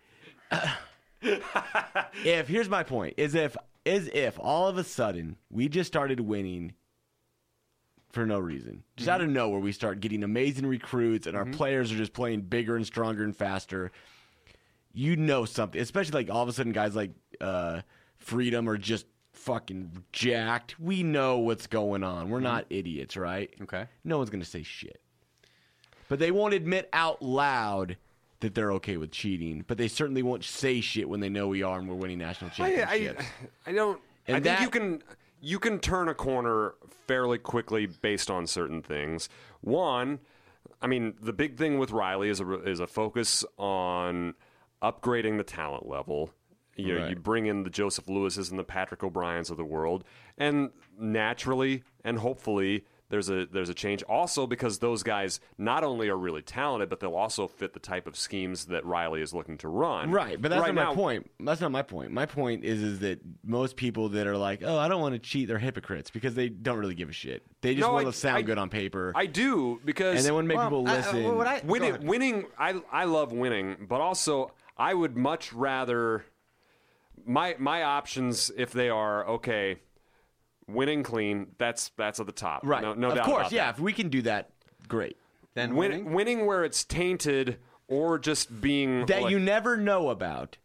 here's my point, is if all of a sudden we just started winning for no reason. Just out of nowhere, we start getting amazing recruits, and our players are just playing bigger and stronger and faster. you know something, especially like all of a sudden guys like Freedom are just fucking jacked. We know what's going on. We're not idiots, right? Okay. No one's going to say shit. But they won't admit out loud that they're okay with cheating. But they certainly won't say shit when they know we are and we're winning national championships. I don't. And I think you can turn a corner fairly quickly based on certain things. One, I mean, the big thing with Riley is a focus on upgrading the talent level. You know, Right. you bring in the Joseph Lewises and the Patrick O'Briens of the world, and naturally and hopefully there's a change. Also, because those guys not only are really talented, but they'll also fit the type of schemes that Riley is looking to run. Right, but that's right not now, my point. That's not my point. My point is that most people that are like, "Oh, I don't want to cheat," they're hypocrites because they don't really give a shit. They just want to sound good on paper. I do, because and they want to make people listen. Winning. I love winning, but also I would much rather my options, if they are okay, winning clean. That's at the top, Right? No of doubt course, about yeah. that. If we can do that, great. Then winning where it's tainted or just being that you never know about.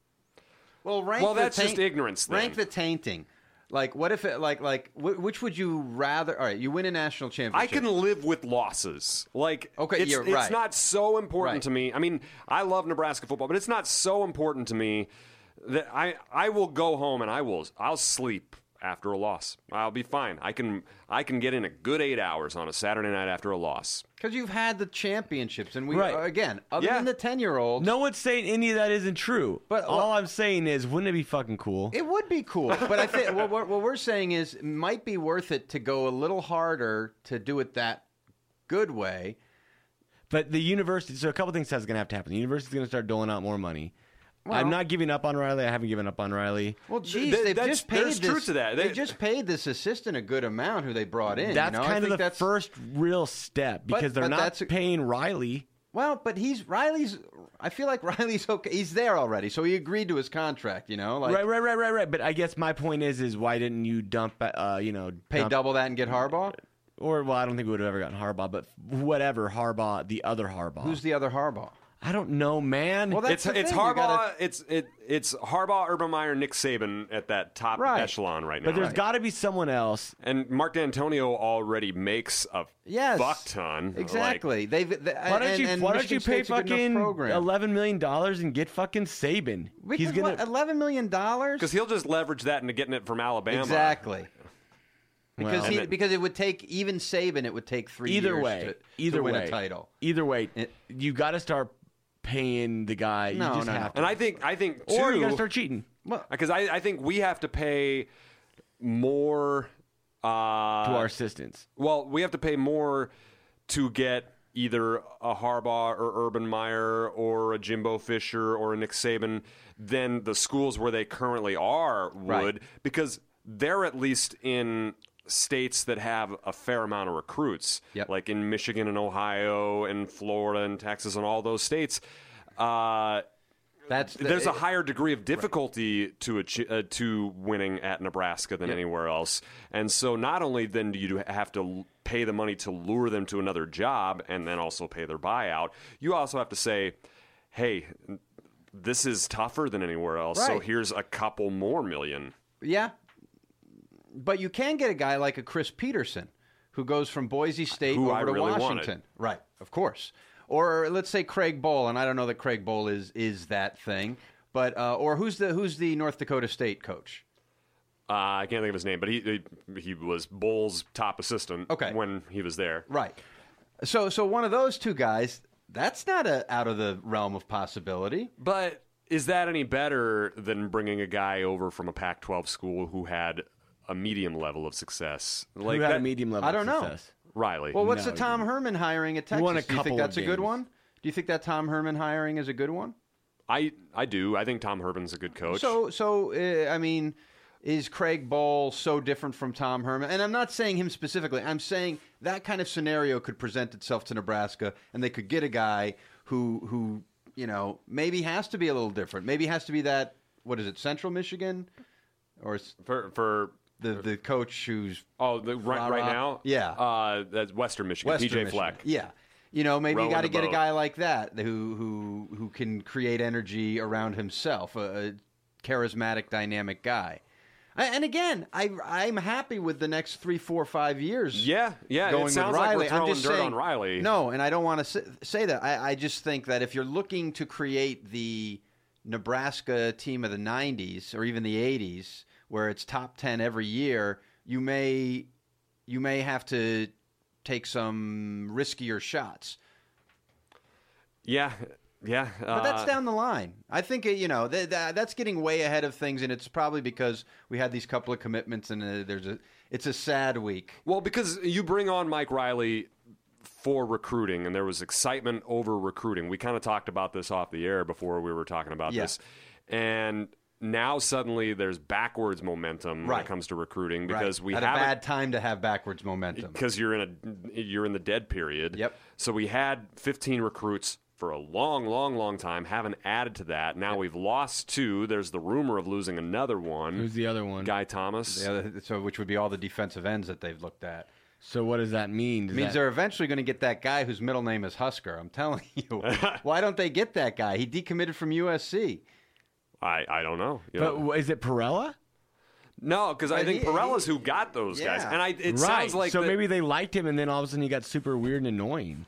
Well, that's just ignorance. Then. Rank the tainting. Like, what if it which would you rather? All right, you win a national championship. I can live with losses. Like, okay, it's not so important to me. I mean, I love Nebraska football, but it's not so important to me that I will go home and I'll sleep after a loss. I'll be fine. I can get in a good 8 hours on a Saturday night after a loss. Because you've had the championships, and we Right. again, other than the 10-year-olds. No one's saying any of that isn't true. But all I'm saying is, wouldn't it be fucking cool? It would be cool, but I think what we're saying is it might be worth it to go a little harder to do it that good way. But the university, so a couple things is going to have to happen. The university's going to start doling out more money. Well, I'm not giving up on Riley. I haven't given up on Riley. Well, geez, they've just paid there's truth to that. They just paid this assistant a good amount who they brought in. That's kind of the that's first real step because they're not paying Riley. Well, but Riley's. I feel like Riley's okay. He's there already, so he agreed to his contract. You know, like, Right. But I guess my point is why didn't you pay double that and get Harbaugh? Or I don't think we would have ever gotten Harbaugh, but whatever Harbaugh, the other Harbaugh. Who's the other Harbaugh? I don't know, man. Well, it's Harbaugh. It's Harbaugh, Urban Meyer, Nick Saban at that top echelon right now. But there's got to be someone else. And Mark D'Antonio already makes a fuck ton. Exactly. Why don't you pay fucking $11 million and get fucking Saban? He's gonna $11 million because he'll just leverage that into getting it from Alabama. Exactly. Because it would take even Saban. It would take 3 years to win a title. Either way, you got to start paying the guy. You just have to. And I think too, or you got to start cheating. Because I think we have to pay more to our assistants. Well, we have to pay more to get either a Harbaugh or Urban Meyer or a Jimbo Fisher or a Nick Saban than the schools where they currently are would, because they're at least in states that have a fair amount of recruits, like in Michigan and Ohio and Florida and Texas and all those states. There's a higher degree of difficulty to winning at Nebraska than anywhere else. And so not only then do you have to pay the money to lure them to another job and then also pay their buyout, you also have to say, hey, this is tougher than anywhere else, so here's a couple more million. Yeah. But you can get a guy like a Chris Peterson who goes from Boise State over to Washington. Wanted. Right, of course. Or let's say Craig Bohl, and I don't know that Craig Bohl is that thing, but or who's the North Dakota State coach? I can't think of his name, but he was Bohl's top assistant when he was there. Right. So one of those two guys, that's not out of the realm of possibility. But is that any better than bringing a guy over from a Pac-12 school who had a medium level of success? Like who had a medium level of success? I don't know. Riley. Well, what's the Tom Herman hiring at Texas? Do you think that's a good one? Do you think that Tom Herman hiring is a good one? I do. I think Tom Herman's a good coach. So I mean, is Craig Bohl so different from Tom Herman? And I'm not saying him specifically. I'm saying that kind of scenario could present itself to Nebraska, and they could get a guy who maybe has to be a little different. Maybe has to be that, what is it, Central Michigan? Or for the coach who's right now? Yeah. That's Western Michigan, PJ Fleck. Yeah. maybe you got to get a boat. guy like that who can create energy around himself, a charismatic, dynamic guy. And again, I'm happy with the next 3, 4, 5 years. Yeah. Going It sounds with like Riley. we're throwing I'm just dirt saying, on Riley. No, and I don't want to say that. I just think that if you're looking to create the Nebraska team of the 90s or even the 80s, where it's top 10 every year, you may have to take some riskier shots. Yeah. But that's down the line. I think that's getting way ahead of things, and it's probably because we had these couple of commitments, and it's a sad week. Well, because you bring on Mike Riley for recruiting, and there was excitement over recruiting. We kind of talked about this off the air before we were talking about this, and now suddenly there's backwards momentum when it comes to recruiting because we had have a bad time to have backwards momentum because you're in the dead period. Yep. So we had 15 recruits for a long time, haven't added to that. Now we've lost 2. There's the rumor of losing another one. Who's the other one? Guy Thomas. Which would be all the defensive ends that they've looked at. So what does that mean? It means they're eventually going to get that guy whose middle name is Husker. I'm telling you. Why don't they get that guy? He decommitted from USC. I don't know. But is it Perella? No, because I think Perella's who got those guys. And it sounds like... So maybe they liked him, and then all of a sudden he got super weird and annoying.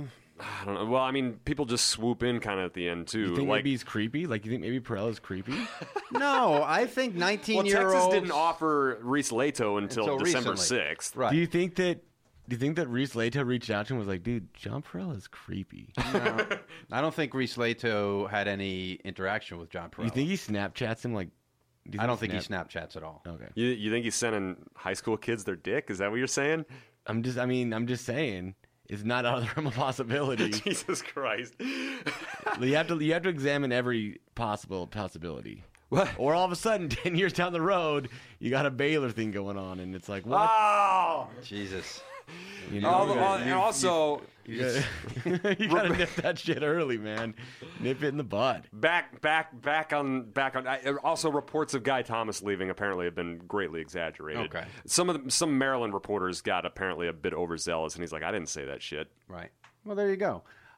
I don't know. Well, I mean, people just swoop in kind of at the end, too. You think maybe he's creepy? Like, you think maybe Perella's creepy? No, I think 19-year-olds... Well, Texas didn't offer Reese Leto until December recently. 6th. Right. Do you think that Reese Leto reached out to him and was like, dude, John Perella's creepy? No, I don't think Reese Leto had any interaction with John Perella. You think he Snapchats him like... I don't think he Snapchats at all. Okay. You think he's sending high school kids their dick? Is that what you're saying? I'm just saying. It's not out of the realm of possibility. Jesus Christ. You have to examine every possibility. What? Or all of a sudden, 10 years down the road, you got a Baylor thing going on, and it's like, what? Oh! Jesus. You know, and also... You gotta nip that shit early, man. Nip it in the bud. Back on. Also, reports of Guy Thomas leaving apparently have been greatly exaggerated. Okay. Some Maryland reporters got apparently a bit overzealous, and he's like, I didn't say that shit. Right. Well, there you go.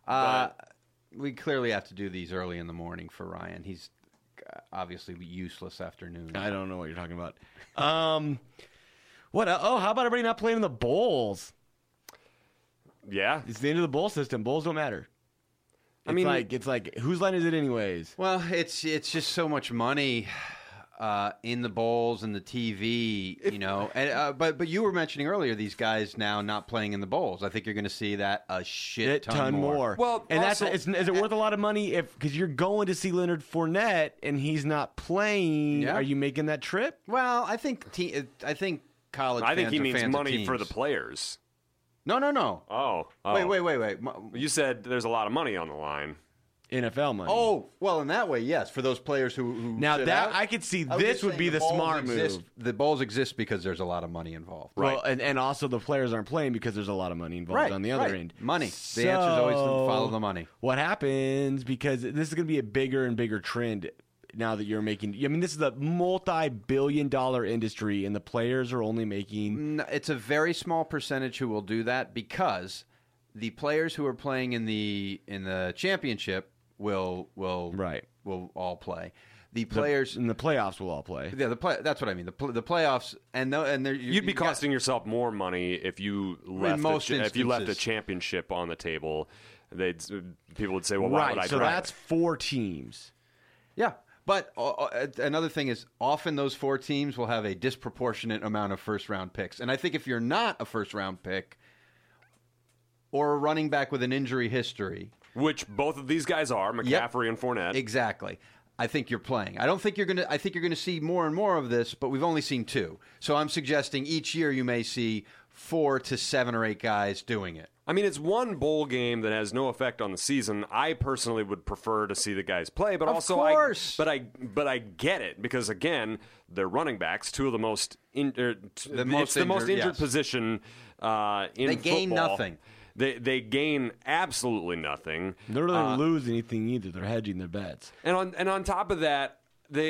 We clearly have to do these early in the morning for Ryan. He's obviously useless afternoon. I don't know what you're talking about. What? Oh, how about everybody not playing in the bowls? Yeah. It's the end of the bowl system. Bowls don't matter. It's like whose line is it anyways? Well, it's just so much money in the bowls and the TV, And but you were mentioning earlier these guys now not playing in the bowls. I think you're going to see that a shit ton more. Well, and also, is it worth a lot of money because you're going to see Leonard Fournette and he's not playing? Yeah. Are you making that trip? Well, I think college. I think he means fans money of for the teams. players. No. Oh. Wait. You said there's a lot of money on the line. NFL money. Oh, well, in that way, yes. For those players who now sit that out, I could see was this just would saying be the bowls smart exist- move. The bowls exist because there's a lot of money involved. Well, and also the players aren't playing because there's a lot of money involved on the other end. Money. The answer is always to follow the money. What happens, because this is going to be a bigger and bigger trend now that you're making... I mean, this is a multi-billion-dollar industry, and the players are only making... It's a very small percentage who will do that because the players who are playing in the championship will all play. The players in the playoffs will all play. Yeah, that's what I mean. The playoffs You'd be costing yourself more money if you left if you left a championship on the table. People would say, "Well, why would I?" So that's 4 teams. Yeah. But another thing is often those 4 teams will have a disproportionate amount of first-round picks. And I think if you're not a first-round pick or a running back with an injury history... Which both of these guys are, McCaffrey and Fournette. Exactly. I think you're playing. I think you're going to see more and more of this, but we've only seen 2. So I'm suggesting each year you may see 4 to 7 or 8 guys doing it. I mean, it's one bowl game that has no effect on the season. I personally would prefer to see the guys play, but I get it because again, they're running backs, 2 of the most injured position in football. They gain nothing. They gain absolutely nothing. They don't really lose anything either. They're hedging their bets. And on top of that,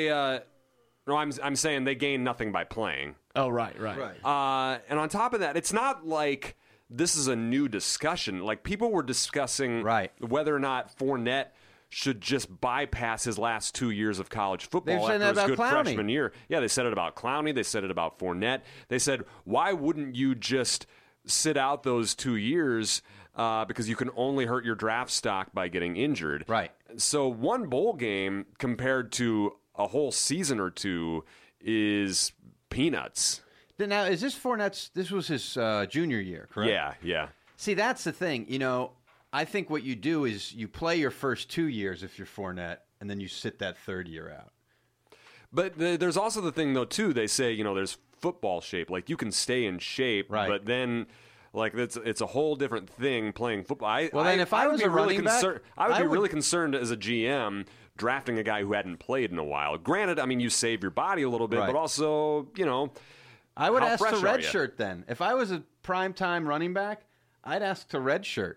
I'm saying they gain nothing by playing. Oh, right. And on top of that, it's not like this is a new discussion. Like, people were discussing whether or not Fournette should just bypass his last 2 years of college football after his good freshman year. Yeah, they said it about Clowney. They said it about Fournette. They said, why wouldn't you just sit out those 2 years because you can only hurt your draft stock by getting injured? Right. So one bowl game compared to a whole season or two is peanuts. Now, is this Fournette's? This was his junior year, correct? Yeah. See, that's the thing. You know, I think what you do is you play your first 2 years if you're Fournette, and then you sit that third year out. But there's also the thing, though, too. They say, there's football shape. Like, you can stay in shape, but then, like, it's a whole different thing playing football. If I was a running back, I would be really concerned as a GM drafting a guy who hadn't played in a while. Granted, I mean, you save your body a little bit, but also, I would ask to redshirt then. If I was a primetime running back, I'd ask to redshirt.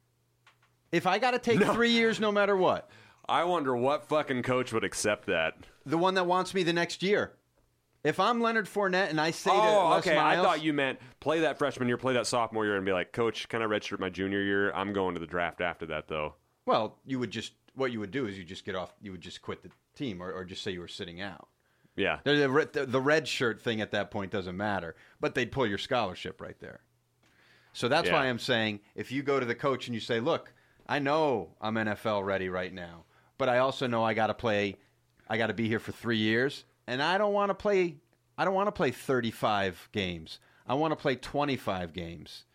If I got to take 3 years no matter what. I wonder what fucking coach would accept that. The one that wants me the next year. If I'm Leonard Fournette and I say to Les Miles... I thought you meant play that freshman year, play that sophomore year, and be like, Coach, can I redshirt my junior year? I'm going to the draft after that, though. Well, what you would do is you would just quit the team or just say you were sitting out. Yeah. The red shirt thing at that point doesn't matter, but they'd pull your scholarship right there. So that's why I'm saying if you go to the coach and you say, look, I know I'm NFL ready right now, but I also know I got to be here for 3 years, and I don't want to play 35 games. I want to play 25 games.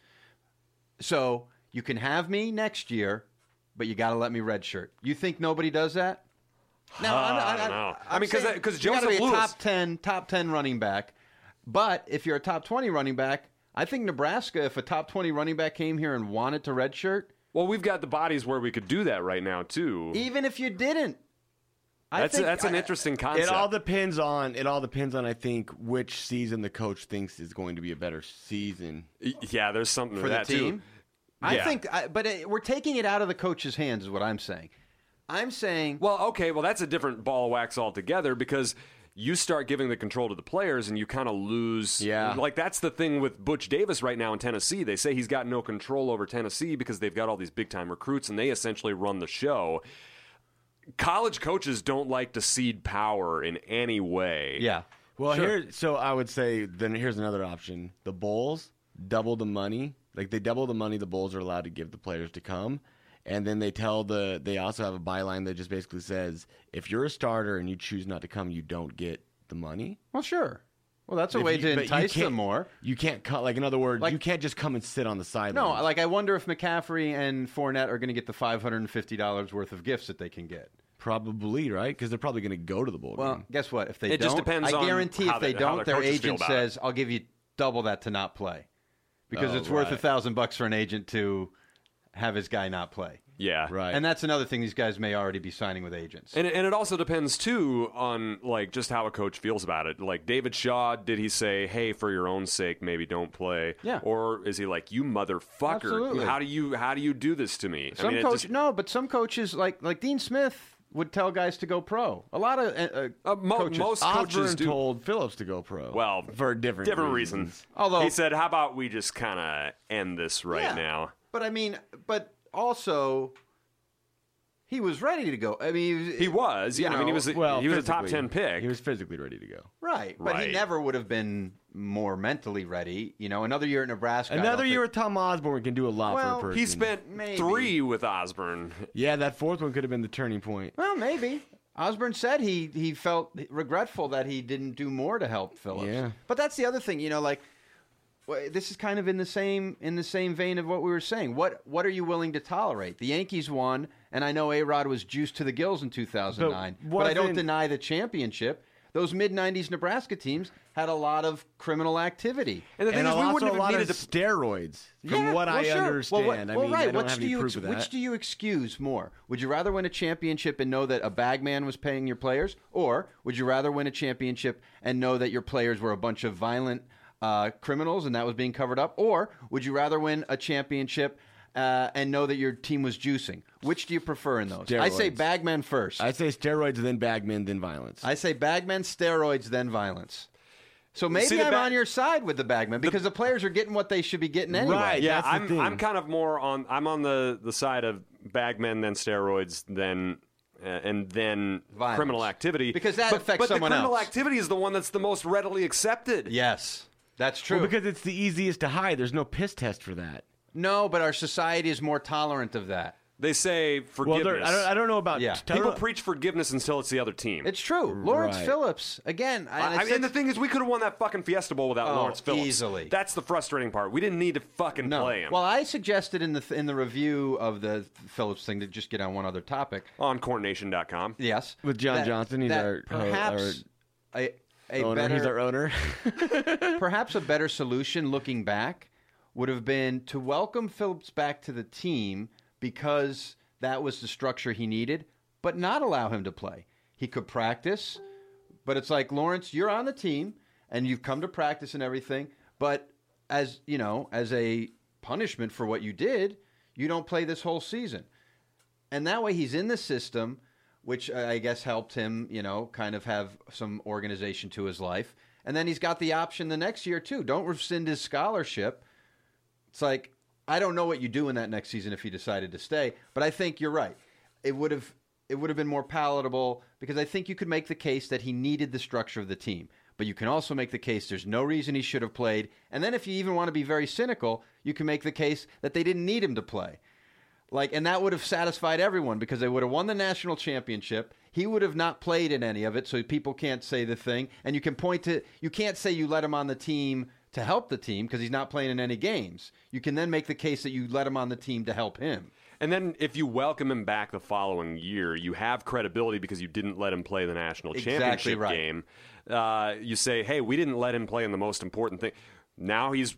So you can have me next year, but you got to let me redshirt. You think nobody does that? No, I don't know. I mean, because you got to be Lewis, a top 10 running back. But if you're a top 20 running back, I think Nebraska, if a top 20 running back came here and wanted to redshirt, well, we've got the bodies where we could do that right now too. Even if you didn't, that's an interesting concept. It all depends on I think which season the coach thinks is going to be a better season. Yeah, there's something for that the team. Too. I think, we're taking it out of the coach's hands, is what I'm saying. I'm saying, well, that's a different ball of wax altogether because you start giving the control to the players and you kind of lose. Yeah. Like, that's the thing with Butch Davis right now in Tennessee. They say he's got no control over Tennessee because they've got all these big-time recruits and they essentially run the show. College coaches don't like to cede power in any way. Yeah. Well, so I would say then here's another option. The Bulls double the money. Like, they double the money the Bulls are allowed to give the players to come. And then they also have a byline that just basically says, if you're a starter and you choose not to come, you don't get the money. Well, sure. Well, that's a way to entice them more. You can't cut, like, in other words, you can't just come and sit on the sideline. No, like, I wonder if McCaffrey and Fournette are going to get the $550 worth of gifts that they can get. Probably, right? Because they're probably going to go to the bowl game. Well, guess what? If they don't, just depends I guarantee if they don't, their agent says, it. I'll give you double that to not play. Because it's worth $1,000 for an agent to have his guy not play. Yeah. Right. And that's another thing these guys may already be signing with agents. And it also depends, too, on, like, just how a coach feels about it. Like, David Shaw, did he say, hey, for your own sake, maybe don't play? Yeah. Or is he like, you motherfucker, Absolutely. How do you do this to me? But some coaches, like Dean Smith, would tell guys to go pro. A lot of coaches. Most coaches Osborne told Phillips to go pro. Well, for different reasons. Although he said, how about we just kind of end this now? But I mean, also, he was ready to go. I mean, he was. Yeah, I mean, he was a top 10 pick. He was physically ready to go. Right, but he never would have been more mentally ready. Another year at Nebraska. Another year with Tom Osborne can do a lot for a person. He spent 3 with Osborne. Yeah, that fourth one could have been the turning point. Well, maybe. Osborne said he felt regretful that he didn't do more to help Phillips. Yeah. But that's the other thing, this is kind of in the same vein of what we were saying. What are you willing to tolerate? The Yankees won, and I know A-Rod was juiced to the gills in 2009, but I don't deny the championship. Those mid-'90s Nebraska teams had a lot of criminal activity. And the thing is, we wouldn't have needed steroids, from what I understand. I don't have any proof of that. Which do you excuse more? Would you rather win a championship and know that a bagman was paying your players? Or would you rather win a championship and know that your players were a bunch of violent criminals and that was being covered up? Or would you rather win a championship and know that your team was juicing? Which do you prefer in those? Steroids. I say bagmen first. I say steroids, then bagmen, then violence. I say bagmen, steroids, then violence. So maybe I'm on your side with the Bagman because the players are getting what they should be getting anyway. Right. Yeah, I'm kind of more on. I'm on the side of Bagmen, then steroids, then and then violence. Criminal activity because that affects someone else. But the criminal else. activity is the one that's the most readily accepted. Yes, that's true. Well, because it's the easiest to hide. There's no piss test for that. No, but our society is more tolerant of that. They say forgiveness. Well, I don't know about... Yeah. People preach forgiveness until it's the other team. It's true. Lawrence Phillips, again. And the thing is, we could have won that fucking Fiesta Bowl without Lawrence Phillips. Easily. That's the frustrating part. We didn't need to fucking play him. Well, I suggested in the review of the Phillips thing to just get on one other topic. On CornNation.com. Yes. With John Johnson, he's our perhaps a owner. better... He's our owner. Perhaps a better solution, looking back, would have been to welcome Phillips back to the team because... that was the structure he needed, but not allow him to play. He could practice, but it's like, Lawrence, you're on the team, and you've come to practice and everything, but as a punishment for what you did, you don't play this whole season. And that way he's in the system, which I guess helped him, kind of have some organization to his life. And then he's got the option the next year, too. Don't rescind his scholarship. It's like... I don't know what you do in that next season if he decided to stay, but I think you're right. It would have been more palatable because I think you could make the case that he needed the structure of the team. But you can also make the case there's no reason he should have played. And then if you even want to be very cynical, you can make the case that they didn't need him to play. And that would have satisfied everyone because they would have won the national championship. He would have not played in any of it, so people can't say the thing. And you can't say you let him on the team to help the team because he's not playing in any games. You can then make the case that you let him on the team to help him. And then if you welcome him back the following year, you have credibility because you didn't let him play the national championship game. You say, hey, we didn't let him play in the most important thing. Now he's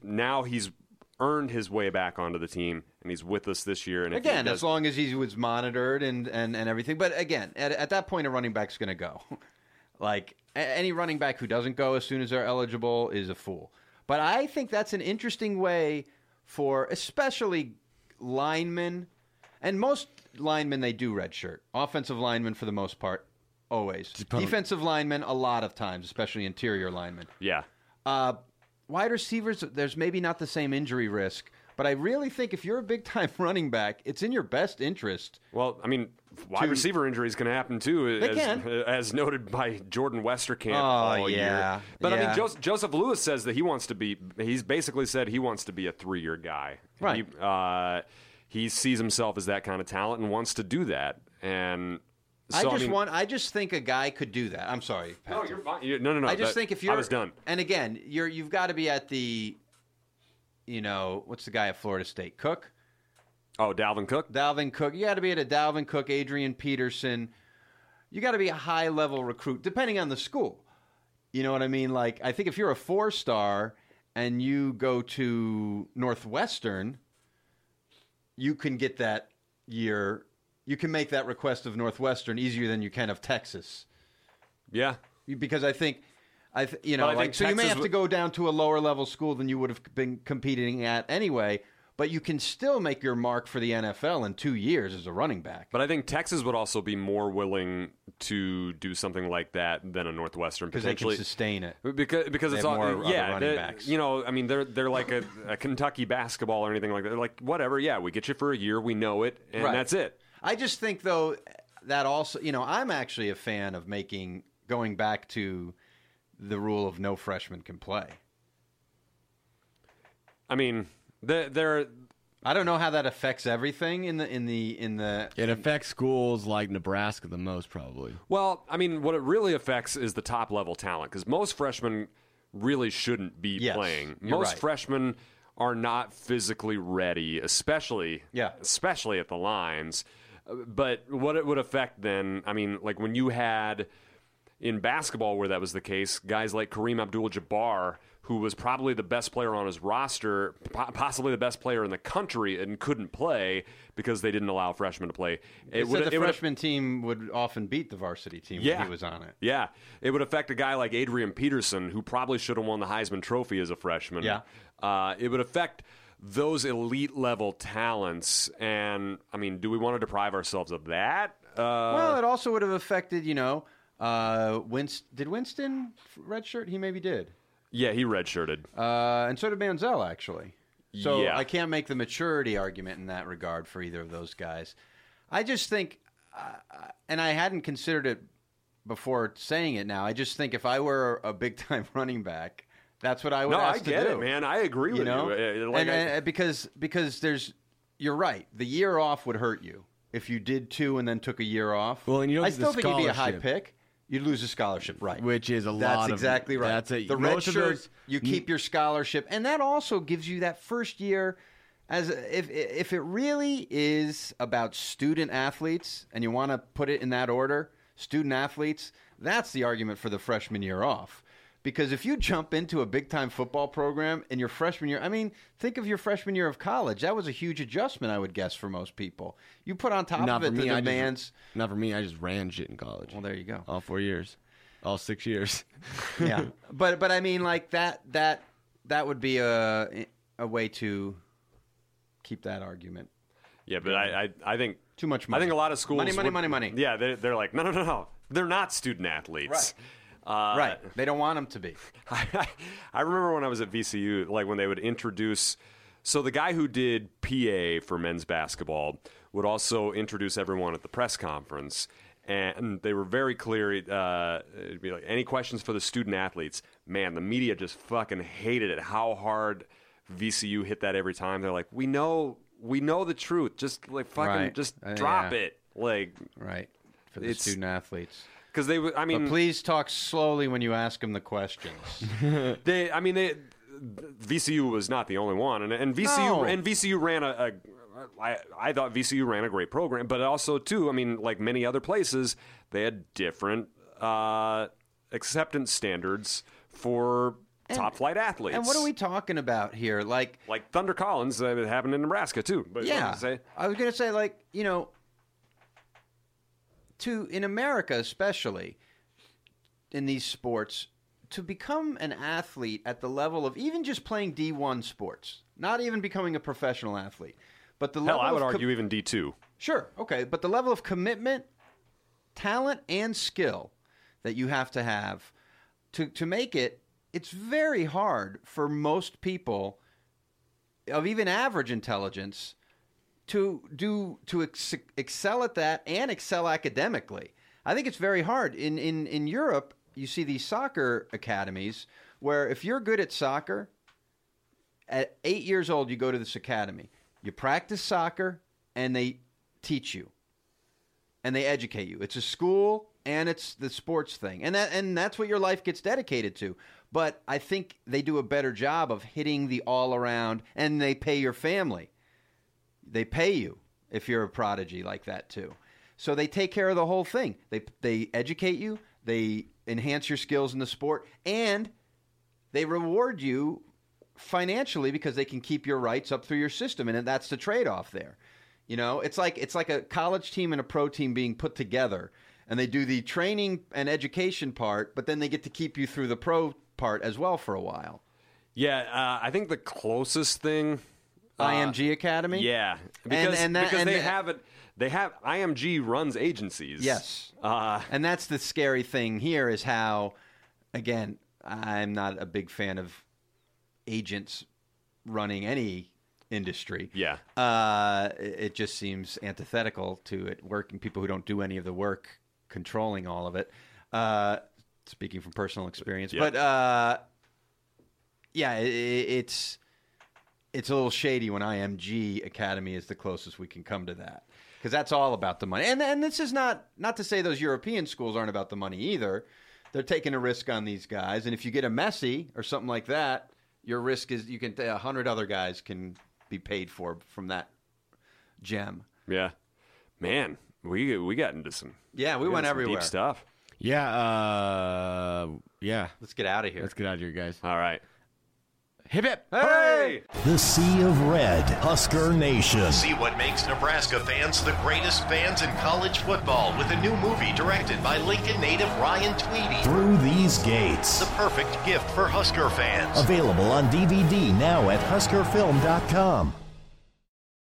earned his way back onto the team, and he's with us this year. And again, as long as he was monitored and everything. But again, at that point, a running back's going to go. Any running back who doesn't go as soon as they're eligible is a fool. But I think that's an interesting way for especially linemen, and most linemen, they do redshirt. Offensive linemen, for the most part, always. Defensive linemen, a lot of times, especially interior linemen. Yeah. Wide receivers, there's maybe not the same injury risk, but I really think if you're a big-time running back, it's in your best interest. Well, I mean, wide receiver injuries can happen, too, as noted by Jordan Westerkamp all year. But, I mean, Joseph Lewis says that he's basically said he wants to be a 3-year guy. Right. He sees himself as that kind of talent and wants to do that. And... So, I just think a guy could do that. I'm sorry, Pat. No, you're fine. No. I just think if you're... I was done. And again, you've got to be at the... what's the guy at Florida State? Cook? Oh, Dalvin Cook? Dalvin Cook. You got to be at a Dalvin Cook, Adrian Peterson. You got to be a high-level recruit, depending on the school. You know what I mean? I think if you're a 4-star and you go to Northwestern, you can get that year... You can make that request of Northwestern easier than you can of Texas. Yeah. Because I think so you may have to go down to a lower level school than you would have been competing at anyway, but you can still make your mark for the NFL in 2 years as a running back. But I think Texas would also be more willing to do something like that than a Northwestern potentially. Because they can sustain it. Because it's all running backs. I mean, they're like a Kentucky basketball or anything like that. They're like, whatever, we get you for a year, we know it, and that's it. I just think, though, that also, I'm actually a fan of going back to the rule of no freshman can play. I mean, I don't know how that affects everything in the. It affects schools like Nebraska the most, probably. Well, I mean, what it really affects is the top level talent because most freshmen really shouldn't be playing. Most freshmen are not physically ready, especially at the lines. But what it would affect then, I mean, like when you had in basketball where that was the case, guys like Kareem Abdul-Jabbar, who was probably the best player on his roster, possibly the best player in the country, and couldn't play because they didn't allow freshmen to play. The freshman team would often beat the varsity team when he was on it. Yeah. It would affect a guy like Adrian Peterson, who probably should have won the Heisman Trophy as a freshman. Yeah. It would affect those elite level talents, and I mean, do we want to deprive ourselves of that? Well, it also would have affected, did Winston redshirt? He maybe did. Yeah, he redshirted. And so did Manziel, actually. So yeah. I can't make the maturity argument in that regard for either of those guys. I just think, and I hadn't considered it before saying it now, I just think if I were a big-time running back, that's what I would ask to do. No, I get it, man. I agree with you. Because you're right. The year off would hurt you if you did 2 and then took a year off. Well, and you don't I still think you'd be a high pick. You'd lose a scholarship, right? Which is a lot. That's exactly right. The red shirt, you keep your scholarship, and that also gives you that first year. If it really is about student athletes, and you want to put it in that order, student athletes, that's the argument for the freshman year off. Because if you jump into a big-time football program in your freshman year, I mean, think of your freshman year of college. That was a huge adjustment, I would guess, for most people. You put on top of it the demands. Not for me. I just ran shit in college. Well, there you go. All 4 years. All 6 years. Yeah. But I mean, like, that would be a way to keep that argument. Yeah, but I think... Too much money. I think a lot of schools... Money. Yeah, they're like, no. They're not student athletes. Right. Right. They don't want them to be. I remember when I was at VCU, like when they would introduce... So the guy who did PA for men's basketball would also introduce everyone at the press conference. And they were very clear. It'd be like, any questions for the student athletes? Man, the media just fucking hated it. How hard VCU hit that every time. They're like, we know the truth. Just like fucking, just drop it. Like, right. For the student athletes. Because they would, I mean, but please talk slowly when you ask them the questions. VCU was not the only one, and VCU ran I thought VCU ran a great program, but also too, I mean, like many other places, they had different acceptance standards for top flight athletes. And what are we talking about here? Like Thunder Collins, it happened in Nebraska too. But yeah, I was going to say, like, you know. In America especially, in these sports, to become an athlete at the level of even just playing D1 sports, not even becoming a professional athlete, but the level I would argue even D2. Sure, okay, but the level of commitment, talent, and skill that you have to make it, it's very hard for most people of even average intelligence to excel at that and excel academically. I think it's very hard. In Europe, you see these soccer academies where if you're good at soccer, at 8 years old, you go to this academy. You practice soccer, and they teach you, and they educate you. It's a school, and it's the sports thing, and that's what your life gets dedicated to. But I think they do a better job of hitting the all-around, and they pay your family. They pay you if you're a prodigy like that too. So they take care of the whole thing. They educate you, they enhance your skills in the sport, and they reward you financially because they can keep your rights up through your system, and that's the trade-off there. You know, it's like a college team and a pro team being put together, and they do the training and education part, but then they get to keep you through the pro part as well for a while. Yeah, I think the closest thing... IMG Academy? Yeah. Because IMG runs agencies. Yes. And that's the scary thing here is how, again, I'm not a big fan of agents running any industry. Yeah. It just seems antithetical to it working, people who don't do any of the work controlling all of it. Speaking from personal experience. Yeah. But, it's a little shady when IMG Academy is the closest we can come to that. Because that's all about the money. And this is not to say those European schools aren't about the money either. They're taking a risk on these guys. And if you get a Messi or something like that, your risk is 100 other guys can be paid for from that gem. Yeah. Man, we got into some... Yeah, we went everywhere. Deep stuff. Yeah. Let's get out of here. Let's get out of here, guys. All right. Hip hip! Hey! The Sea of Red, Husker Nation. See what makes Nebraska fans the greatest fans in college football with a new movie directed by Lincoln native Ryan Tweedy. Through These Gates. The perfect gift for Husker fans. Available on DVD now at HuskerFilm.com.